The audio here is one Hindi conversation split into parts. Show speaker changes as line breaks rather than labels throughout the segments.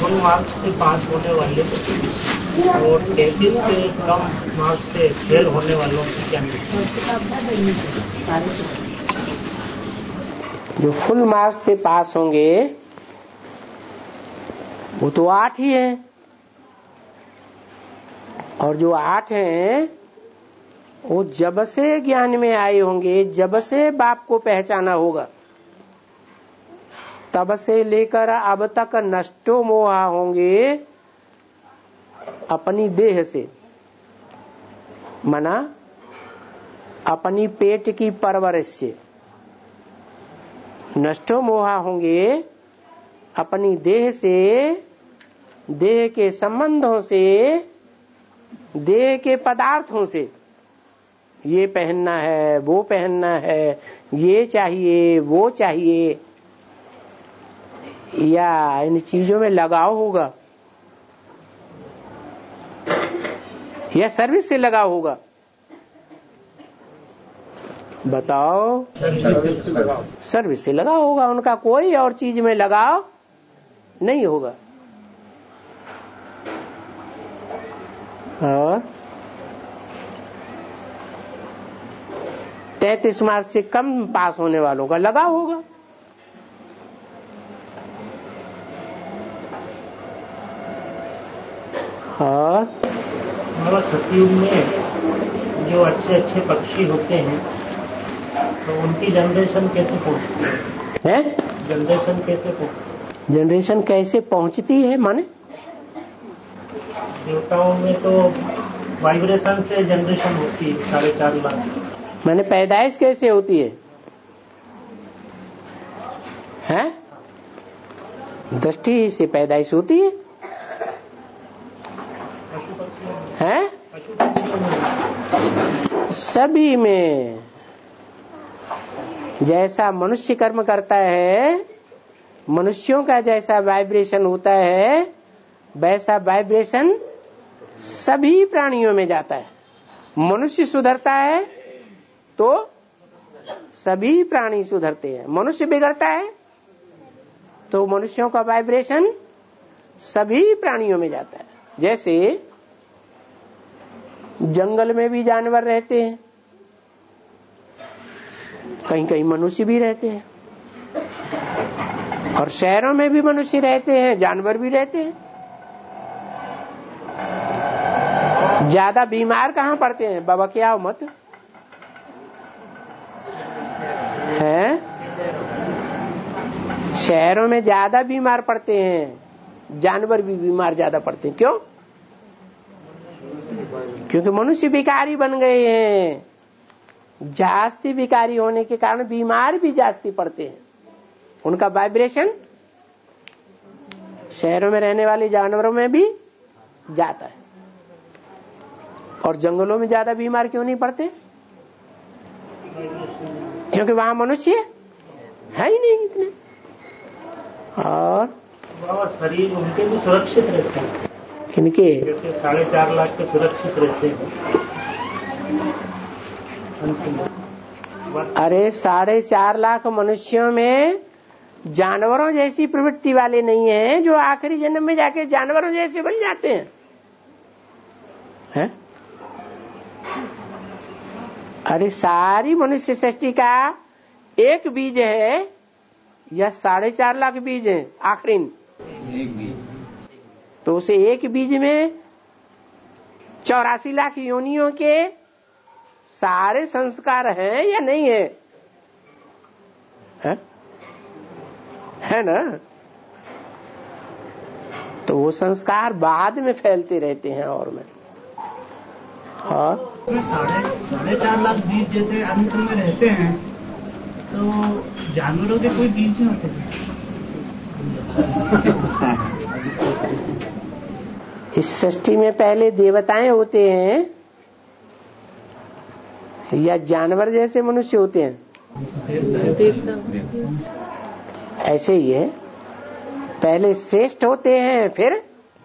फुल मार्क्स से पास होने वाले और 33 से कम मार्क्स से फेल होने वालों की क्या
जो फुल मार्क्स से पास होंगे वो तो 8 ही है, और जो 8 हैं वो जब से ज्ञान में आए होंगे, जब से बाप को पहचाना होगा, तब से लेकर अब तक नष्टो मोहा होंगे अपनी देह से, मना अपनी पेट की परवरिश से। नष्टो मोहा होंगे अपनी देह से, देह के संबंधों से, देह के पदार्थों से। ये पहनना है, वो पहनना है, ये चाहिए, वो चाहिए, या इन चीजों में लगाव होगा, या सर्विस से लगाव होगा? बताओ। सर्विस से लगाव होगा, उनका कोई और चीज में लगाव नहीं होगा। और 33 मार्क्स से कम पास होने वालों का लगाव होगा। और
सतयुग में जो अच्छे अच्छे पक्षी होते हैं तो उनकी जनरेशन कैसे पहुंचती है? जनरेशन कैसे पहुंचती?
जनरेशन कैसे पहुंचती है माने?
देवताओं में तो वाइब्रेशन से जनरेशन होती है 4.5 लाख।
माने पैदाइश कैसे होती है? हैं? दृष्टि से पैदाइश होती है? हैं? सभी में जैसा मनुष्य कर्म करता है, मनुष्यों का जैसा वाइब्रेशन होता है, वैसा वाइब्रेशन सभी प्राणियों में जाता है। मनुष्य सुधरता है तो सभी प्राणी सुधरते हैं, मनुष्य बिगड़ता है तो मनुष्यों का वाइब्रेशन सभी प्राणियों में जाता है। जैसे जंगल में भी जानवर रहते हैं, कहीं कहीं मनुष्य भी रहते हैं, और शहरों में भी मनुष्य रहते हैं, जानवर भी रहते हैं। ज्यादा बीमार कहाँ पड़ते हैं? बाबा क्या मत है? शहरों में ज्यादा बीमार पड़ते हैं, जानवर भी बीमार ज्यादा पड़ते हैं। क्यों? क्योंकि मनुष्य विकारी बन गए हैं। जास्ती विकारी होने के कारण बीमार भी जास्ती पड़ते हैं। उनका वाइब्रेशन शहरों में रहने वाले जानवरों में भी जाता है। और जंगलों में ज्यादा बीमार क्यों नहीं पड़ते? क्योंकि वहां मनुष्य है ही नहीं इतने। और
शरीर उनके भी सुरक्षित रहते हैं।
इनके
4.5 लाख के सुरक्षित रहते हैं।
अरे 4.5 लाख मनुष्यों में जानवरों जैसी प्रवृत्ति वाले नहीं हैं जो आखिरी जन्म में जाके जानवरों जैसे बन जाते हैं, हैं? अरे सारी मनुष्य सृष्टि का एक बीज है या 4.5 लाख बीज है आखिरी? एक बीज। तो उसे एक बीज में 84 लाख योनियों के सारे संस्कार हैं या नहीं है? है ना? तो वो संस्कार बाद में फैलते रहते हैं और में। हाँ,
4.5 लाख बीज जैसे अंत में रहते हैं तो जानवरों के कोई बीज नहीं होते?
इस सृष्टि में पहले देवताएं होते हैं या जानवर जैसे मनुष्य होते हैं? ऐसे ही है, पहले श्रेष्ठ होते हैं, फिर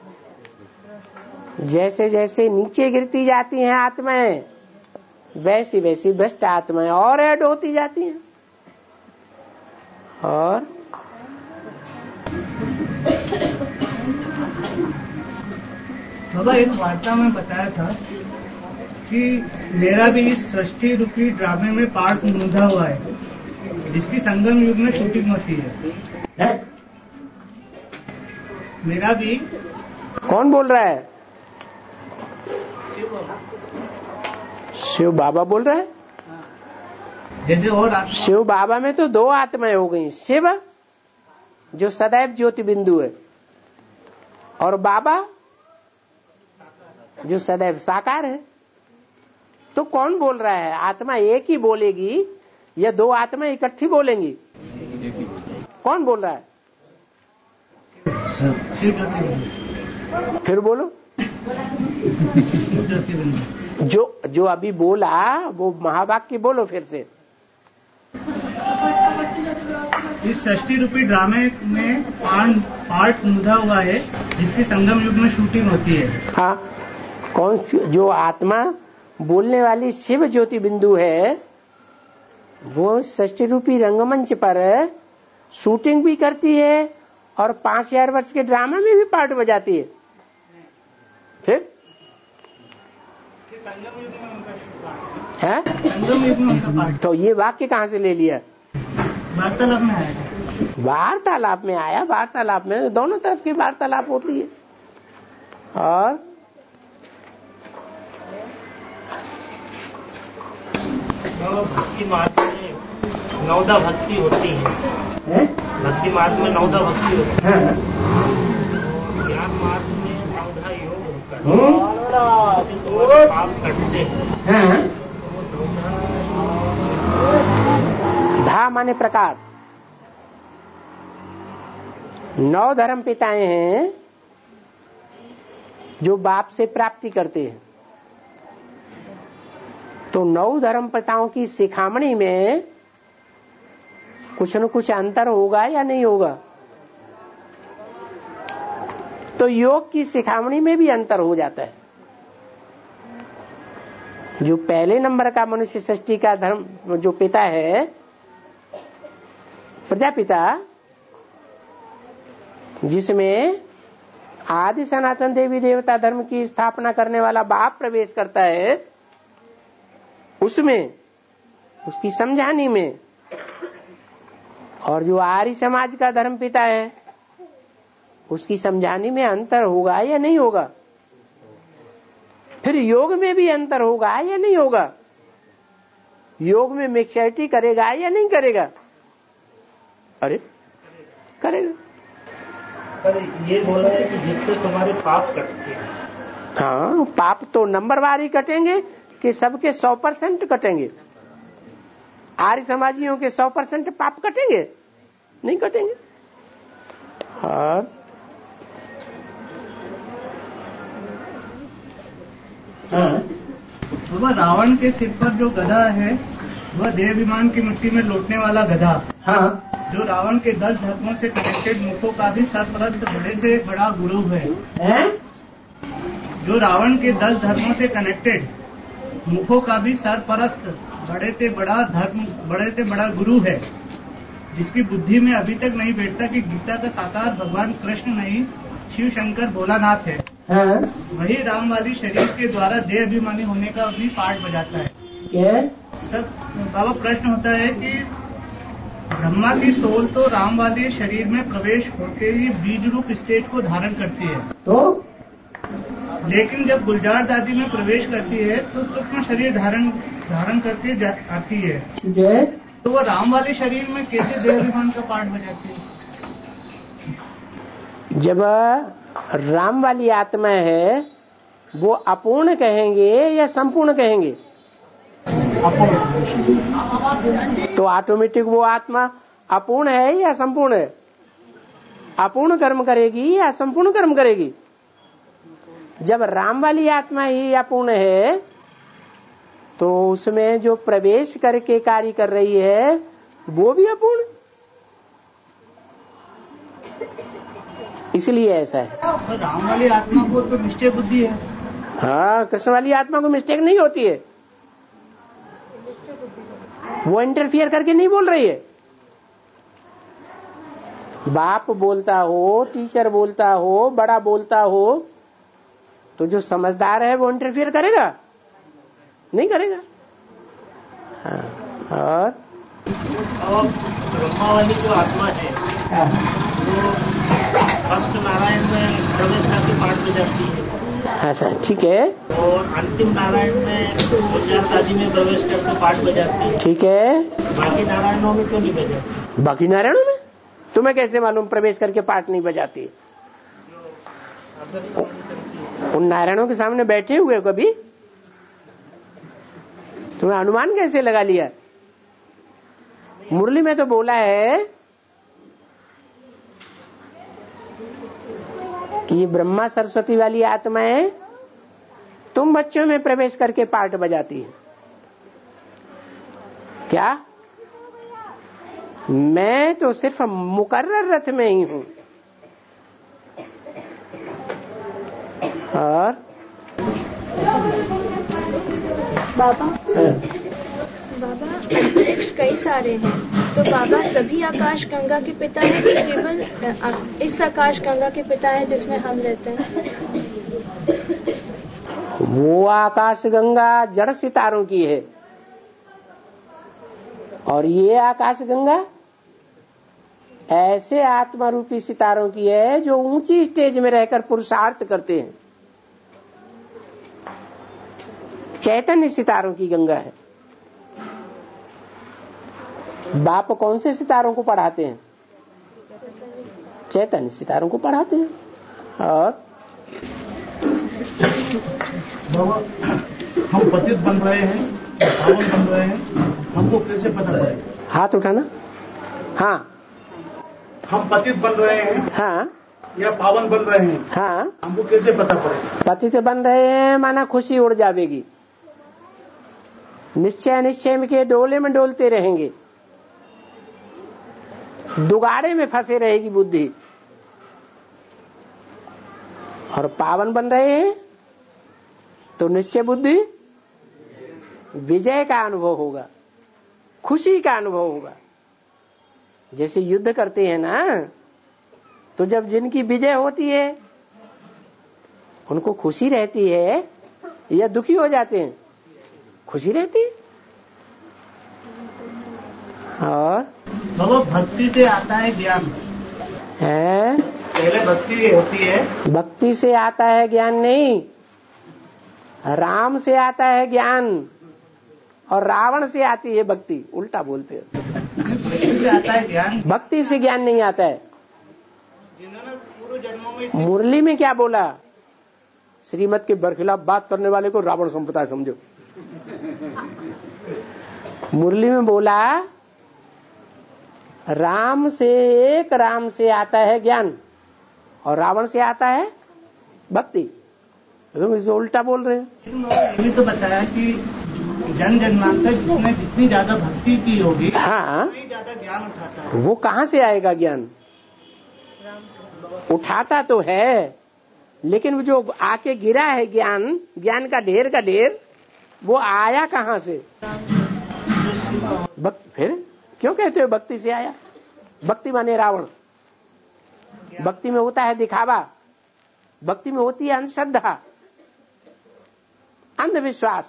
जैसे जैसे नीचे गिरती जाती हैं आत्माएं, वैसी वैसी भ्रष्ट आत्माएं और ऐड होती जाती हैं। और
बाबा एक वार्ता में बताया था कि मेरा भी इस सृष्टि रूपी ड्रामे में पार्ट नूंधा हुआ है, जिसकी संगम युग में शूटिंग होती है। मेरा भी।
कौन बोल रहा है? शिव बाबा बोल रहा है।
जैसे और
शिव बाबा में तो 2 आत्माएं हो गई, शिव जो सदैव ज्योति बिंदु है, और बाबा जो सदैव साकार है। तो कौन बोल रहा है? आत्मा एक ही बोलेगी या 2 आत्मा इकट्ठी बोलेंगी? कौन बोल रहा है? फिर बोलो। जो अभी बोला वो महावाक्य बोलो फिर से।
इस सृष्टि रूपी ड्रामे में पार्ट नूंधा हुआ है, जिसकी संगम युग में शूटिंग होती है।
हाँ, कौन सी? जो आत्मा बोलने वाली शिव ज्योति बिंदु है, वो सृष्टि रूपी रंगमंच पर शूटिंग भी करती है और 5000 वर्ष के ड्रामा में भी पार्ट बजाती है। फिर है
संगम युग में उनका पार्ट।
तो ये वाक्य कहाँ से ले लिया?
वार्तालाप में आया।
वार्तालाप में आया। वार्तालाप में दोनों तरफ की वार्तालाप होती है। और
भक्ति मार्ग में 9 भक्ति होती है। भक्ति मार्ग में 9 भक्ति होती है। ज्ञान मार्ग में 9 योग होता है। पाप कटते हैं।
धा माने प्रकार। 9 धर्म पिताएं हैं जो बाप से प्राप्ति करते हैं। तो 9 धर्म पिताओं की शिखामणि में कुछ न कुछ अंतर होगा या नहीं होगा? तो योग की शिखामणि में भी अंतर हो जाता है। जो पहले नंबर का मनुष्य सृष्टि का धर्म जो पिता है, प्रजापिता, जिसमें आदि सनातन देवी देवता धर्म की स्थापना करने वाला बाप प्रवेश करता है, उसमें उसकी समझानी में, और जो आर्य समाज का धर्म पिता है उसकी समझानी में अंतर होगा या नहीं होगा? फिर योग में भी अंतर होगा या नहीं होगा? योग में मैच्योरिटी करेगा या नहीं करेगा? अरे करेगा।
पर ये बोला है कि जिससे तुम्हारे पाप कटते हैं।
हाँ, पाप तो नंबरवार ही कटेंगे कि सबके 100% कटेंगे? आर्य समाजियों के 100% पाप कटेंगे? नहीं कटेंगे। और
वह रावण के सिर पर जो गधा है वह देहाभिमान की मिट्टी में लौटने वाला गधा। हाँ। जो रावण के 10 धर्मों से कनेक्टेड मुखों का भी सरपरस्त बड़े से बड़ा गुरु है। जो रावण के 10 धर्मों से कनेक्टेड मुखों का भी सरपरस्त बड़े से बड़ा गुरु है, जिसकी बुद्धि में अभी तक नहीं बैठता कि गीता का साकार भगवान कृष्ण नहीं शिव शंकर भोलानाथ है। हाँ। वही राम वाली शरीर के द्वारा देह अभिमानी होने का भी पार्ट बजाता है। क्या सर? बाबा प्रश्न होता है कि ब्रह्मा की सोल तो राम वाले शरीर में प्रवेश होते ही बीज रूप स्टेज को धारण करती है, तो लेकिन जब गुलजार दादी में प्रवेश करती है तो सूक्ष्म शरीर धारण करके आती है। ठीक है। तो वह राम वाले शरीर में कैसे देहाभिमान का पार्ट बजाती है?
जब राम वाली आत्मा है वो अपूर्ण कहेंगे या संपूर्ण कहेंगे? तो ऑटोमेटिक वो आत्मा अपूर्ण है या संपूर्ण है? अपूर्ण कर्म करेगी या संपूर्ण कर्म करेगी? जब राम वाली आत्मा ही अपूर्ण है तो उसमें जो प्रवेश करके कार्य कर रही है वो भी अपूर्ण, इसलिए ऐसा है।
तो राम वाली आत्मा को तो निश्चय बुद्धि है।
हाँ, कृष्ण वाली आत्मा को मिस्टेक नहीं होती है, वो इंटरफियर करके नहीं बोल रही है। बाप बोलता हो, टीचर बोलता हो, बड़ा बोलता हो, तो जो समझदार है वो इंटरफियर करेगा? नहीं करेगा। हाँ। और
ब्रह्मा वाली जो आत्मा है वो फर्स्ट नारायण में प्रवेश करके पाठ में जाती है।
अच्छा, ठीक है।
और अंतिम नारायण में होशियारदाजी में प्रवेश करके पाठ बजाती है। ठीक है। बाकी नारायणों में क्यों नहीं बजाती?
बाकी नारायणों में तुम्हें कैसे मालूम प्रवेश करके पाठ नहीं बजाती? उन नारायणों के सामने बैठे हुए कभी तुम्हें अनुमान कैसे लगा लिया? मुरली में तो बोला है कि ये ब्रह्मा सरस्वती वाली आत्माएं तुम बच्चों में प्रवेश करके पाठ बजाती है। क्या? मैं तो सिर्फ मुकर्रर रथ में ही हूं। और
बाबा अंतरिक्ष कई सारे हैं, तो बाबा सभी आकाश गंगा के पिता हैं कि केवल इस आकाश गंगा के पिता हैं जिसमें हम रहते हैं?
वो आकाश गंगा जड़ सितारों की है और ये आकाश गंगा ऐसे आत्मा रूपी सितारों की है जो ऊंची स्टेज में रहकर पुरुषार्थ करते हैं। चैतन्य सितारों की गंगा है। बाप कौन से सितारों को पढ़ाते हैं? चैतन्य सितारों को पढ़ाते हैं। और
हम पतित बन रहे हैं, पावन बन रहे हैं, हमको कैसे पता पड़ेगा?
हाथ उठाना। हाँ,
हम पतित बन रहे हैं,
हाँ,
या पावन बन रहे हैं,
हाँ,
हमको कैसे पता पड़ेगा?
पतित बन रहे हैं माना खुशी उड़ जाएगी, निश्चय निश्चय के डोले में डोलते रहेंगे, दुगाड़े में फंसे रहेगी बुद्धि। और पावन बन रहे हैं तो निश्चय बुद्धि विजय का अनुभव होगा, खुशी का अनुभव होगा। जैसे युद्ध करते हैं ना, तो जब जिनकी विजय होती है उनको खुशी रहती है या दुखी हो जाते हैं? खुशी रहती है। और
बाबा भक्ति से आता है ज्ञान
है?
पहले भक्ति होती है।
भक्ति से आता है ज्ञान नहीं, राम से आता है ज्ञान और रावण से आती है भक्ति। उल्टा बोलते हैं।
भक्ति से आता है ज्ञान,
भक्ति से ज्ञान नहीं आता है।
जिन्होंने पूर्व जन्मों में
मुरली में क्या बोला? श्रीमत के बरखिलाफ बात करने वाले को रावण संप्रदाय समझो। मुरली में बोला राम से आता है ज्ञान और रावण से आता है भक्ति। तुम इसे उल्टा बोल रहे हो।
ये भी तो बताया कि जन्म जन्मांतर जिसने जितनी ज्यादा भक्ति की होगी,
हाँ,
उतनी ज्यादा ज्ञान उठाता है।
वो कहाँ से आएगा ज्ञान? उठाता तो है, लेकिन वो जो आके गिरा है ज्ञान का ढेर, वो आया कहाँ से? फिर क्यों कहते हो भक्ति से आया? भक्ति माने रावण। भक्ति में होता है दिखावा, भक्ति में होती है अंधश्रद्धा, अंधविश्वास।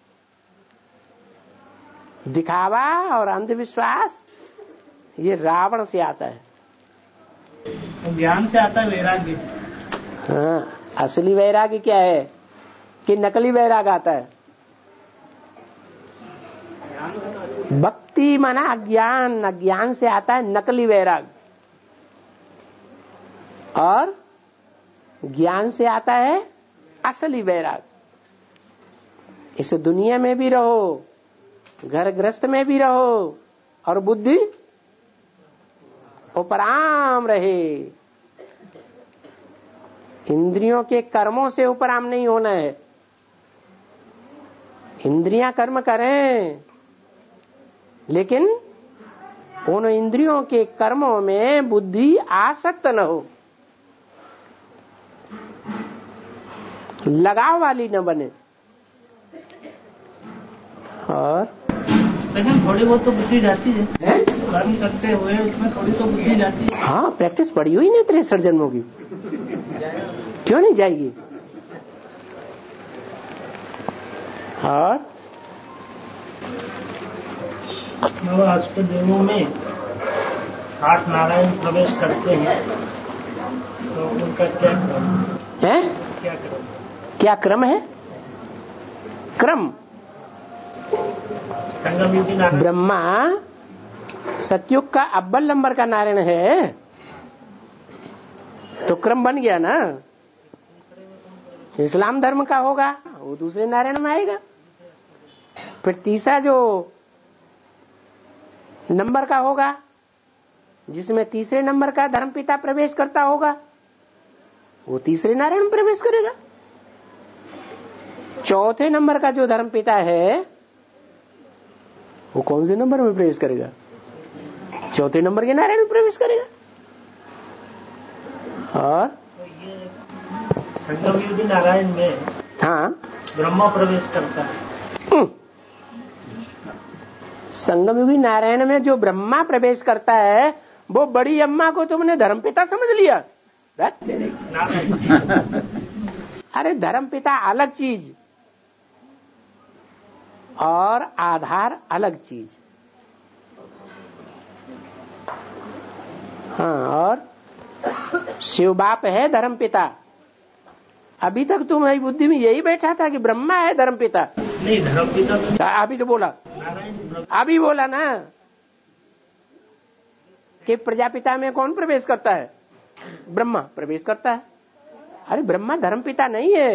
दिखावा और अंधविश्वास ये रावण से आता है।
ज्ञान से आता है वैराग्य।
हाँ, असली वैराग्य क्या है कि नकली वैराग आता है? भक्ति माना अज्ञान, अज्ञान से आता है नकली वैराग, और ज्ञान से आता है असली वैराग। इस दुनिया में भी रहो, घर गृहस्थ में भी रहो, और बुद्धि उपराम रहे। इंद्रियों के कर्मों से उपराम नहीं होना है। इंद्रियां कर्म करें, लेकिन उन इंद्रियों के कर्मों में बुद्धि आसक्त न हो, लगाव वाली न बने। और
लेकिन थोड़ी बहुत तो बुद्धि जाती है। कर्म करते हुए उसमें थोड़ी तो बुद्धि जाती है।
हाँ, प्रैक्टिस पड़ी हुई नहीं 63 जन्मों की, क्यों नहीं जाएगी। और
अष्टदेवों में 8 नारायण प्रवेश करते हैं, तो उनका क्या क्रम
है? क्या क्रम है? क्रम ब्रह्मा सतयुग का अव्वल नंबर का नारायण है, तो क्रम बन गया ना। इस्लाम धर्म का होगा वो दूसरे नारायण में आएगा। फिर तीसरा जो नंबर का होगा, जिसमें तीसरे नंबर का धर्मपिता प्रवेश करता होगा, वो तीसरे नारायण में प्रवेश करेगा। चौथे नंबर का जो धर्मपिता है वो कौन से नंबर में प्रवेश करेगा? चौथे नंबर के नारायण में प्रवेश करेगा। और
संगमयुगी नारायण में
हाँ
ब्रह्मा प्रवेश करता है।
संगमयुगी नारायण में जो ब्रह्मा प्रवेश करता है, वो बड़ी अम्मा को तुमने धर्मपिता समझ लिया। अरे धर्मपिता अलग चीज और आधार अलग चीज। हाँ, और शिव बाप है धर्मपिता। अभी तक तुम्हारी बुद्धि में यही बैठा था कि ब्रह्मा है धर्मपिता।
नहीं, धर्मपिता
अभी तो बोला, अभी बोला ना कि प्रजापिता में कौन प्रवेश करता है? ब्रह्मा प्रवेश करता है। अरे ब्रह्मा धर्मपिता नहीं है,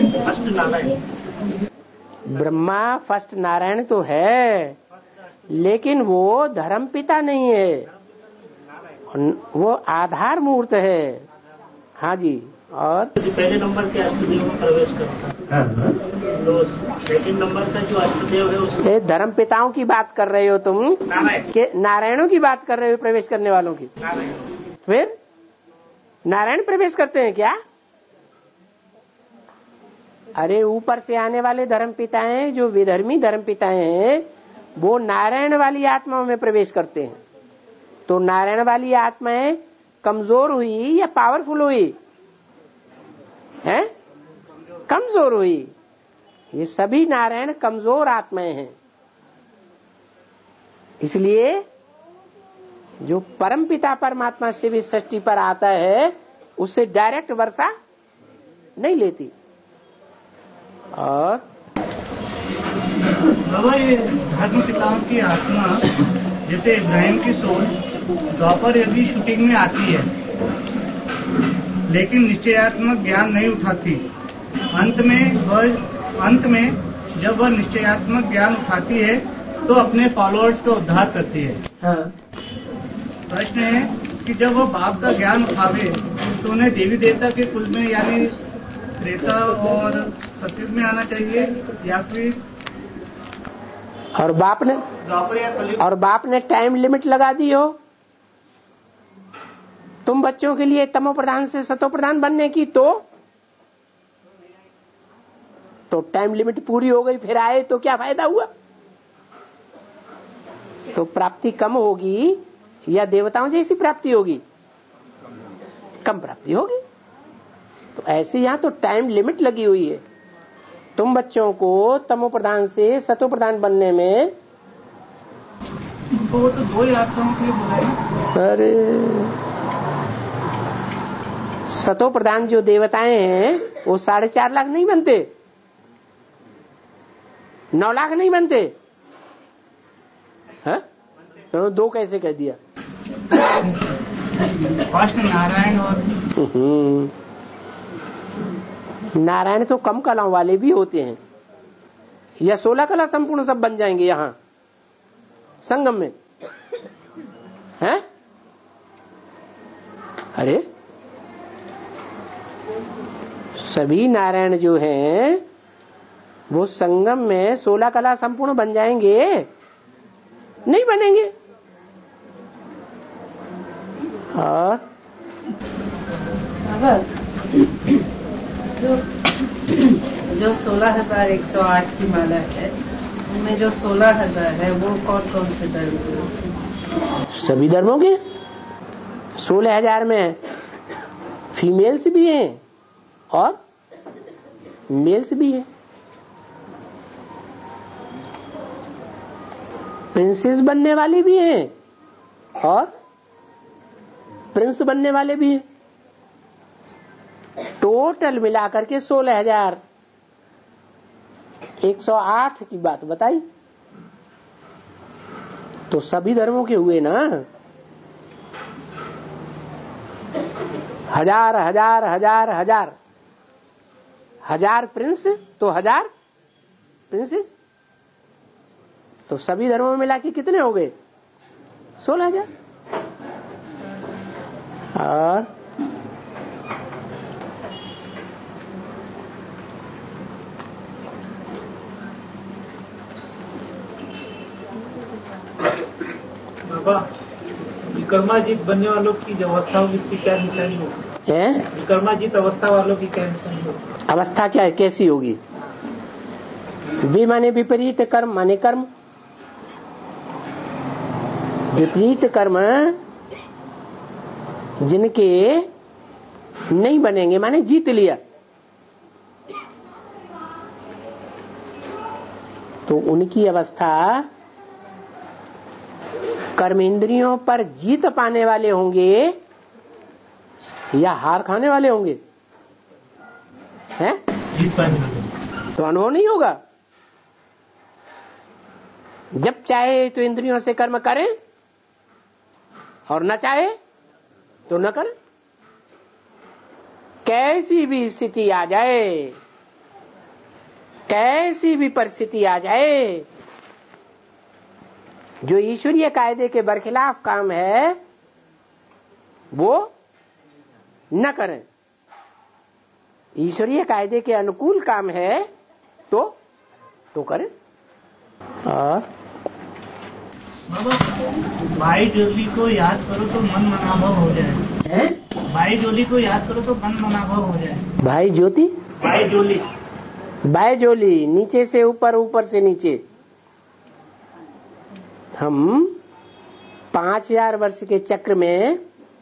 ब्रह्मा फर्स्ट नारायण तो है, लेकिन वो धर्मपिता नहीं है, वो आधार मूर्त है। हाँ जी। और
पहले नंबर के अष्टदेव में प्रवेश करता है, तो सेकंड नंबर का जो अष्टदेव है उसके
धर्मपिताओं की बात कर रहे हो तुम, के नारायणों की बात कर रहे हो, प्रवेश करने वालों की। फिर नारायण प्रवेश करते हैं क्या? अरे ऊपर से आने वाले धर्मपिताएं, जो विधर्मी धर्मपिताएं हैं, वो नारायण वाली आत्माओं में प्रवेश करते हैं। तो नारायण वाली आत्माएं कमजोर हुई या पावरफुल हुई? है कमजोर हुई। ये सभी नारायण कमजोर आत्माएं हैं। इसलिए जो परमपिता परमात्मा से भी सृष्टि पर आता है, उससे डायरेक्ट वर्षा नहीं लेती। और
बाबा, ये धर्म पिताओं की आत्मा, जैसे इब्राहिम की सोल द्वापर यदि शूटिंग में आती है, लेकिन निश्चयात्मक ज्ञान नहीं उठाती। अंत में जब वह निश्चयात्मक ज्ञान उठाती है तो अपने फॉलोअर्स का उद्धार करती है।
हाँ।
प्रश्न है कि जब वह बाप का ज्ञान उठावे तो उन्हें देवी देवता के कुल में यानी त्रेता और सतयुग में आना चाहिए, या फिर
और बाप ने टाइम लिमिट लगा दी हो तुम बच्चों के लिए तमो प्रधान से सतो प्रधान बनने की, तो टाइम लिमिट पूरी हो गई, फिर आए तो क्या फायदा हुआ? तो प्राप्ति कम होगी या देवताओं जैसी प्राप्ति होगी? कम प्राप्ति होगी। तो ऐसे यहाँ तो टाइम लिमिट लगी हुई है। तुम बच्चों को तमो प्रधान से सतो प्रधान बनने में,
वो तो 2 यात्राओं के लिए बोला है।
अरे सतो प्रधान जो देवताएं हैं वो 4.5 लाख नहीं बनते, 9 लाख नहीं बनते हैं? तो 2 कैसे कह दिया?
फर्स्ट नारायण और
नारायण तो कम कलाओं वाले भी होते हैं, या 16 कला संपूर्ण सब बन जाएंगे यहाँ संगम में, हैं? अरे सभी नारायण जो हैं वो संगम में 16 कला संपूर्ण बन जाएंगे? नहीं बनेंगे। और
जो 16,108 की माला है, उनमें जो 16,000 है वो कौन कौन से धर्म के?
सभी धर्मों के 16,000 में फीमेल्स भी हैं और मेल्स भी हैं। प्रिंसेस बनने वाले भी हैं और प्रिंस बनने वाले भी हैं। टोटल मिलाकर के 16,108 की बात बताई। तो सभी धर्मों के हुए ना। हजार हजार हजार हजार हजार प्रिंस तो हजार प्रिंसेस, तो सभी धर्मों में मिला के कितने हो गए? 16,000। और
बाबा, विक्रमाजीत बनने वालों की जो अवस्था होगी इसकी क्या निशानी होगी? विक्रमाजीत अवस्था वालों की क्या निशानी होगी?
अवस्था क्या है, कैसी होगी? वे माने विपरीत कर्म, माने कर्म। विपरीत कर्म जिनके नहीं बनेंगे माने जीत लिया, तो उनकी अवस्था कर्म इंद्रियों पर जीत पाने वाले होंगे या हार खाने वाले होंगे? हैं?
जीत पाने वाले।
तो अनुभव नहीं होगा। जब चाहे तो इंद्रियों से कर्म करें और न चाहे तो न करें। कैसी भी स्थिति आ जाए, कैसी भी परिस्थिति आ जाए, जो ईश्वरीय कायदे के बरखिलाफ काम है वो न करें। ईश्वरीय कायदे के अनुकूल काम है तो करें। और
भाई जोली को याद करो तो मन मनाभव हो जाए। भाई जोली को याद करो तो मन मनाभव हो जाए।
भाई ज्योति,
भाई जोली,
भाई जोली, नीचे से ऊपर, ऊपर से नीचे। हम 5000 वर्ष के चक्र में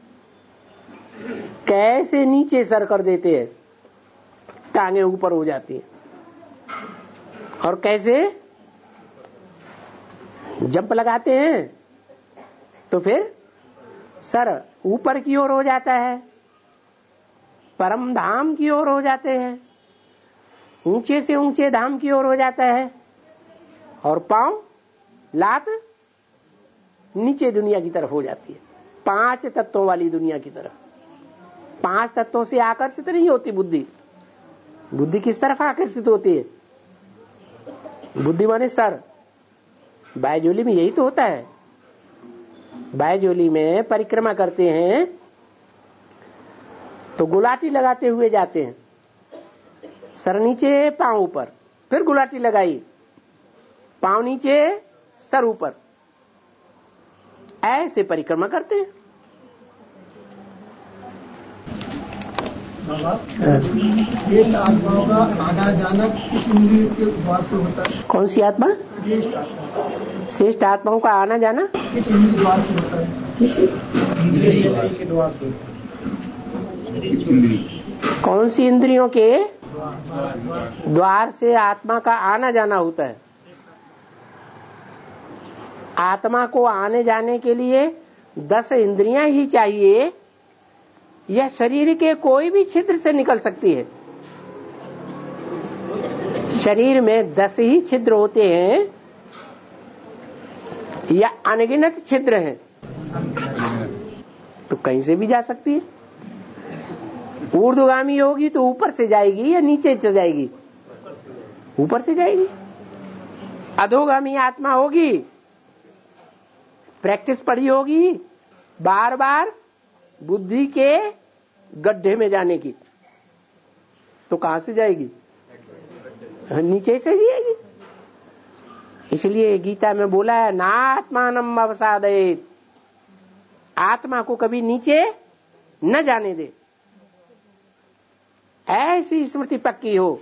कैसे नीचे सर कर देते हैं, टांगे ऊपर हो जाती हैं, और कैसे जंप लगाते हैं तो फिर सर ऊपर की ओर हो जाता है, परम धाम की ओर हो जाते हैं, ऊंचे से ऊंचे धाम की ओर हो जाता है, और पांव लात नीचे दुनिया की तरफ हो जाती है, 5 तत्वों वाली दुनिया की तरफ। 5 तत्वों से आकर्षित नहीं होती बुद्धि। बुद्धि किस तरफ आकर्षित होती है? बुद्धि माने सर। बायजोली में यही तो होता है। बायजोली में परिक्रमा करते हैं तो गुलाटी लगाते हुए जाते हैं, सर नीचे पांव ऊपर, फिर गुलाटी लगाई, पांव नीचे सर ऊपर, ऐसे परिक्रमा करते हैं।
श्रेष्ठ आत्माओं का आना जाना किस इंद्रिय के द्वार से होता है?
कौन सी आत्मा? श्रेष्ठ आत्माओं का आना जाना
किस इंद्रिय द्वार से होता है?
के द्वार से।
कौन सी इंद्रियों के द्वार से आत्मा का आना जाना होता है? आत्मा को आने जाने के लिए 10 इंद्रियां ही चाहिए, यह शरीर के कोई भी छिद्र से निकल सकती है। शरीर में 10 ही छिद्र होते हैं या अनगिनत छिद्र हैं, तो कहीं से भी जा सकती है। ऊर्ध्वगामी होगी तो ऊपर से जाएगी या नीचे से जाएगी? ऊपर से जाएगी। अधोगामी आत्मा होगी, प्रैक्टिस पड़ी होगी बार बार बुद्धि के गड्ढे में जाने की, तो कहां से जाएगी? नीचे से जाएगी। इसलिए गीता में बोला है ना आत्मानम अवसादयेत, आत्मा को कभी नीचे न जाने दे। ऐसी स्मृति पक्की हो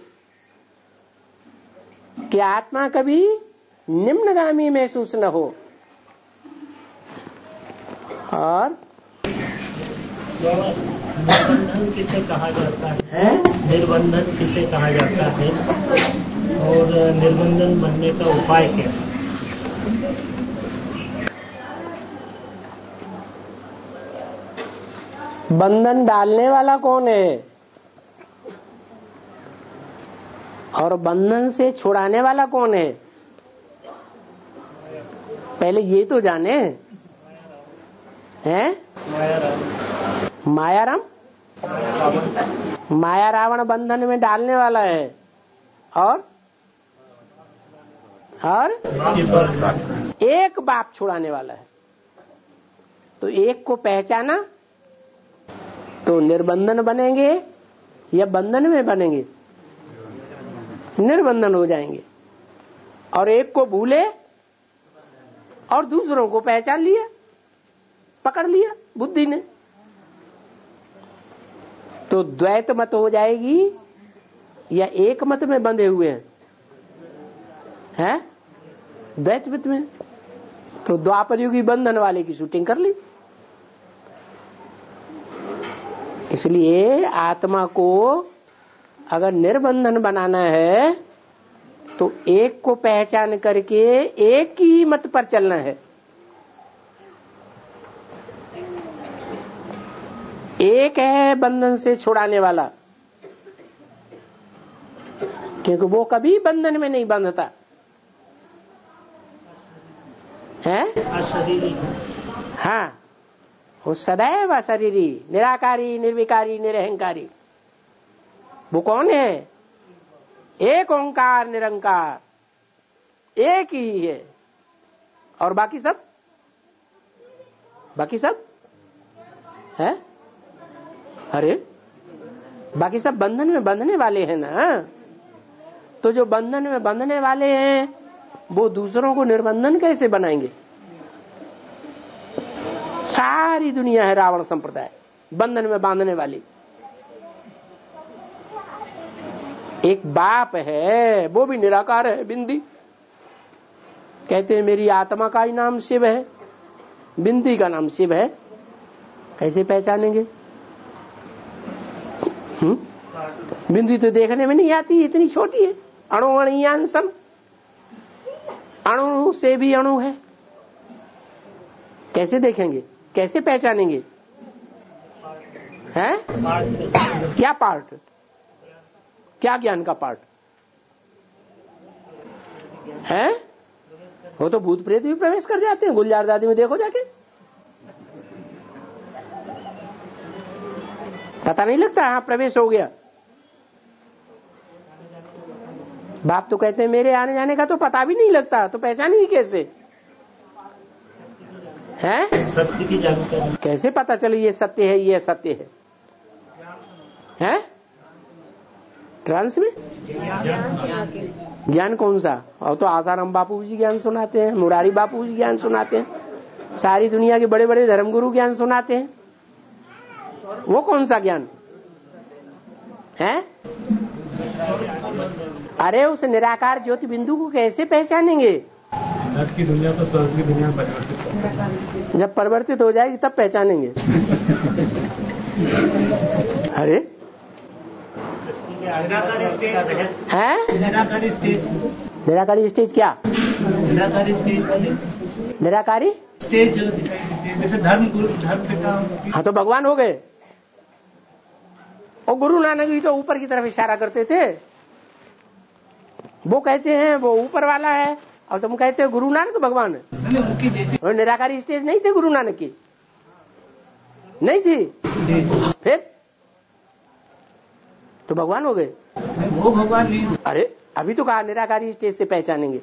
कि आत्मा कभी निम्नगामी महसूस न हो। और
निर्बंधन किसे कहा जाता है? निर्बंधन किसे कहा जाता है और निर्बंधन बनने का उपाय क्या है?
बंधन डालने वाला कौन है और बंधन से छुड़ाने वाला कौन है? पहले ये तो जाने हैं। मायाराम माया रावण बंधन में डालने वाला है और एक बाप छुड़ाने वाला है। तो एक को पहचाना तो निर्बंधन बनेंगे या बंधन में बनेंगे? निर्बंधन हो जाएंगे। और एक को भूले और दूसरों को पहचान लिया, पकड़ लिया बुद्धि ने, तो द्वैत मत हो जाएगी या एक मत में बंधे हुए हैं? द्वैत मत में। तो द्वापर युगी बंधन वाले की शूटिंग कर ली। इसलिए आत्मा को अगर निर्बंधन बनाना है तो एक को पहचान करके एक ही मत पर चलना है। एक है बंधन से छुड़ाने वाला, क्योंकि वो कभी बंधन में नहीं बंधता है। हाँ, वो सदैव अशरीरी, निराकारी, निर्विकारी, निरहंकारी। वो कौन है? एक ओंकार निरंकार, एक ही है। और बाकी सब है। अरे बाकी सब बंधन में बंधने वाले हैं ना। तो जो बंधन में बंधने वाले हैं वो दूसरों को निर्बंधन कैसे बनाएंगे? सारी दुनिया है रावण संप्रदाय, बंधन में बांधने वाली। एक बाप है, वो भी निराकार है, बिंदी। कहते हैं मेरी आत्मा का ही नाम शिव है, बिंदी का नाम शिव है। कैसे पहचानेंगे? बिंदी तो देखने में नहीं आती, इतनी छोटी है। अणुअणियान सम, अणु से भी अणु है। कैसे देखेंगे, कैसे पहचानेंगे? हैं? क्या पार्ट, क्या ज्ञान का पार्ट है? वो तो भूत प्रेत भी प्रवेश कर जाते हैं। गुलजार दादी में देखो जाके, पता नहीं लगता हाँ प्रवेश हो गया। बाप तो कहते हैं मेरे आने जाने का तो पता भी नहीं लगता, तो पहचानेंगे कैसे? है सत्य की जानकारी कैसे पता चले ये सत्य है, ये सत्य है? ट्रांस में ज्ञान कौन सा? और तो आसाराम बापू जी ज्ञान सुनाते हैं, मुरारी बापू जी ज्ञान सुनाते हैं, सारी दुनिया के बड़े बड़े धर्मगुरु ज्ञान सुनाते हैं। वो कौन सा ज्ञान है? अरे उस निराकार ज्योति बिंदु को कैसे पहचानेंगे?
की दुनिया को स्वर्ग की दुनिया परिवर्तित,
जब परिवर्तित हो जाएगी तब पहचानेंगे। अरे है निराकारी स्टेज क्या?
निराकारी स्टेज,
निराकारी
स्टेज जैसे धर्म पिता।
हाँ तो भगवान हो गए। और गुरु नानक भी तो ऊपर की तरफ इशारा करते थे। वो कहते हैं वो ऊपर वाला है और तुम कहते हो गुरु नानक भगवान है। और निराकारी स्टेज नहीं थे गुरु नानक की, नहीं थी, फिर तो भगवान हो गए।
वो भगवान नहीं।
अरे अभी तो कहा निराकारी स्टेज से पहचानेंगे।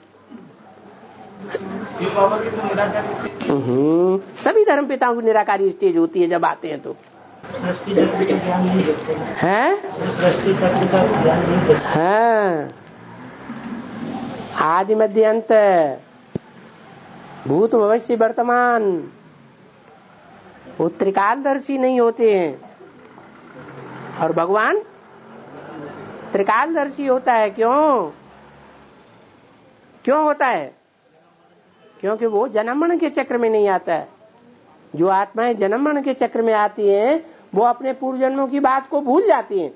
सभी धर्म पिताओं की निराकारी स्टेज होती है जब आते हैं तो हैं। आदि मध्य अंत, भूत भविष्य वर्तमान, वो त्रिकालदर्शी नहीं होते हैं। और भगवान त्रिकालदर्शी होता है। क्यों होता है? क्योंकि वो जन्म मरण के चक्र में नहीं आता है। जो आत्माएं जन्म मरण के चक्र में आती हैं वो अपने पूर्व जन्मों की बात को भूल जाती हैं।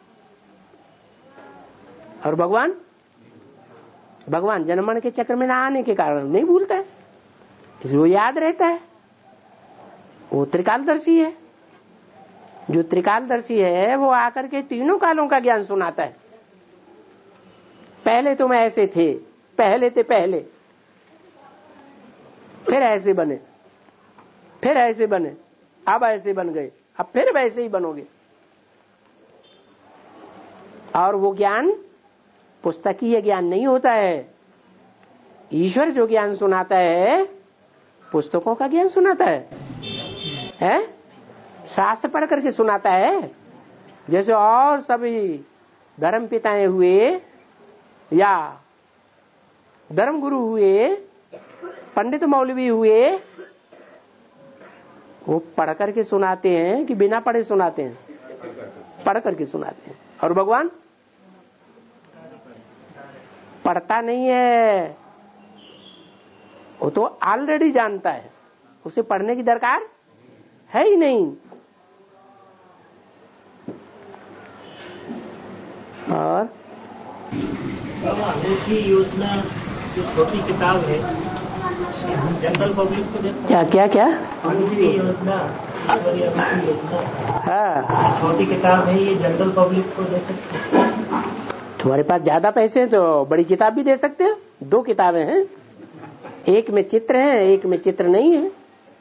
और भगवान जन्म मरण के चक्र में ना आने के कारण नहीं भूलता है, इसलिए याद रहता है। वो त्रिकालदर्शी है। जो त्रिकालदर्शी है वो आकर के तीनों कालों का ज्ञान सुनाता है। पहले तुम ऐसे थे, पहले थे पहले, फिर ऐसे बने, फिर ऐसे बने, अब ऐसे बन गए, अब फिर वैसे ही बनोगे। और वो ज्ञान पुस्तकीय ज्ञान नहीं होता है। ईश्वर जो ज्ञान सुनाता है पुस्तकों का ज्ञान सुनाता है? शास्त्र पढ़ करके सुनाता है। जैसे और सभी धर्म पिताएं हुए या धर्म गुरु हुए, पंडित मौलवी हुए, वो पढ़ करके सुनाते हैं कि बिना पढ़े सुनाते हैं? पढ़ करके सुनाते हैं। और भगवान पढ़ता नहीं है, वो तो ऑलरेडी जानता है, उसे पढ़ने की दरकार है ही नहीं। और
अनूठी योजना जो छोटी किताब है जनरल पब्लिक को देते
क्या क्या क्या
अनूठी योजना,
हाँ,
छोटी किताब है, ये जनरल पब्लिक को दे सकते हैं।
तुम्हारे पास ज्यादा पैसे हैं तो बड़ी किताब भी दे सकते हो। 2 किताबें हैं, एक में चित्र है, एक में चित्र नहीं है।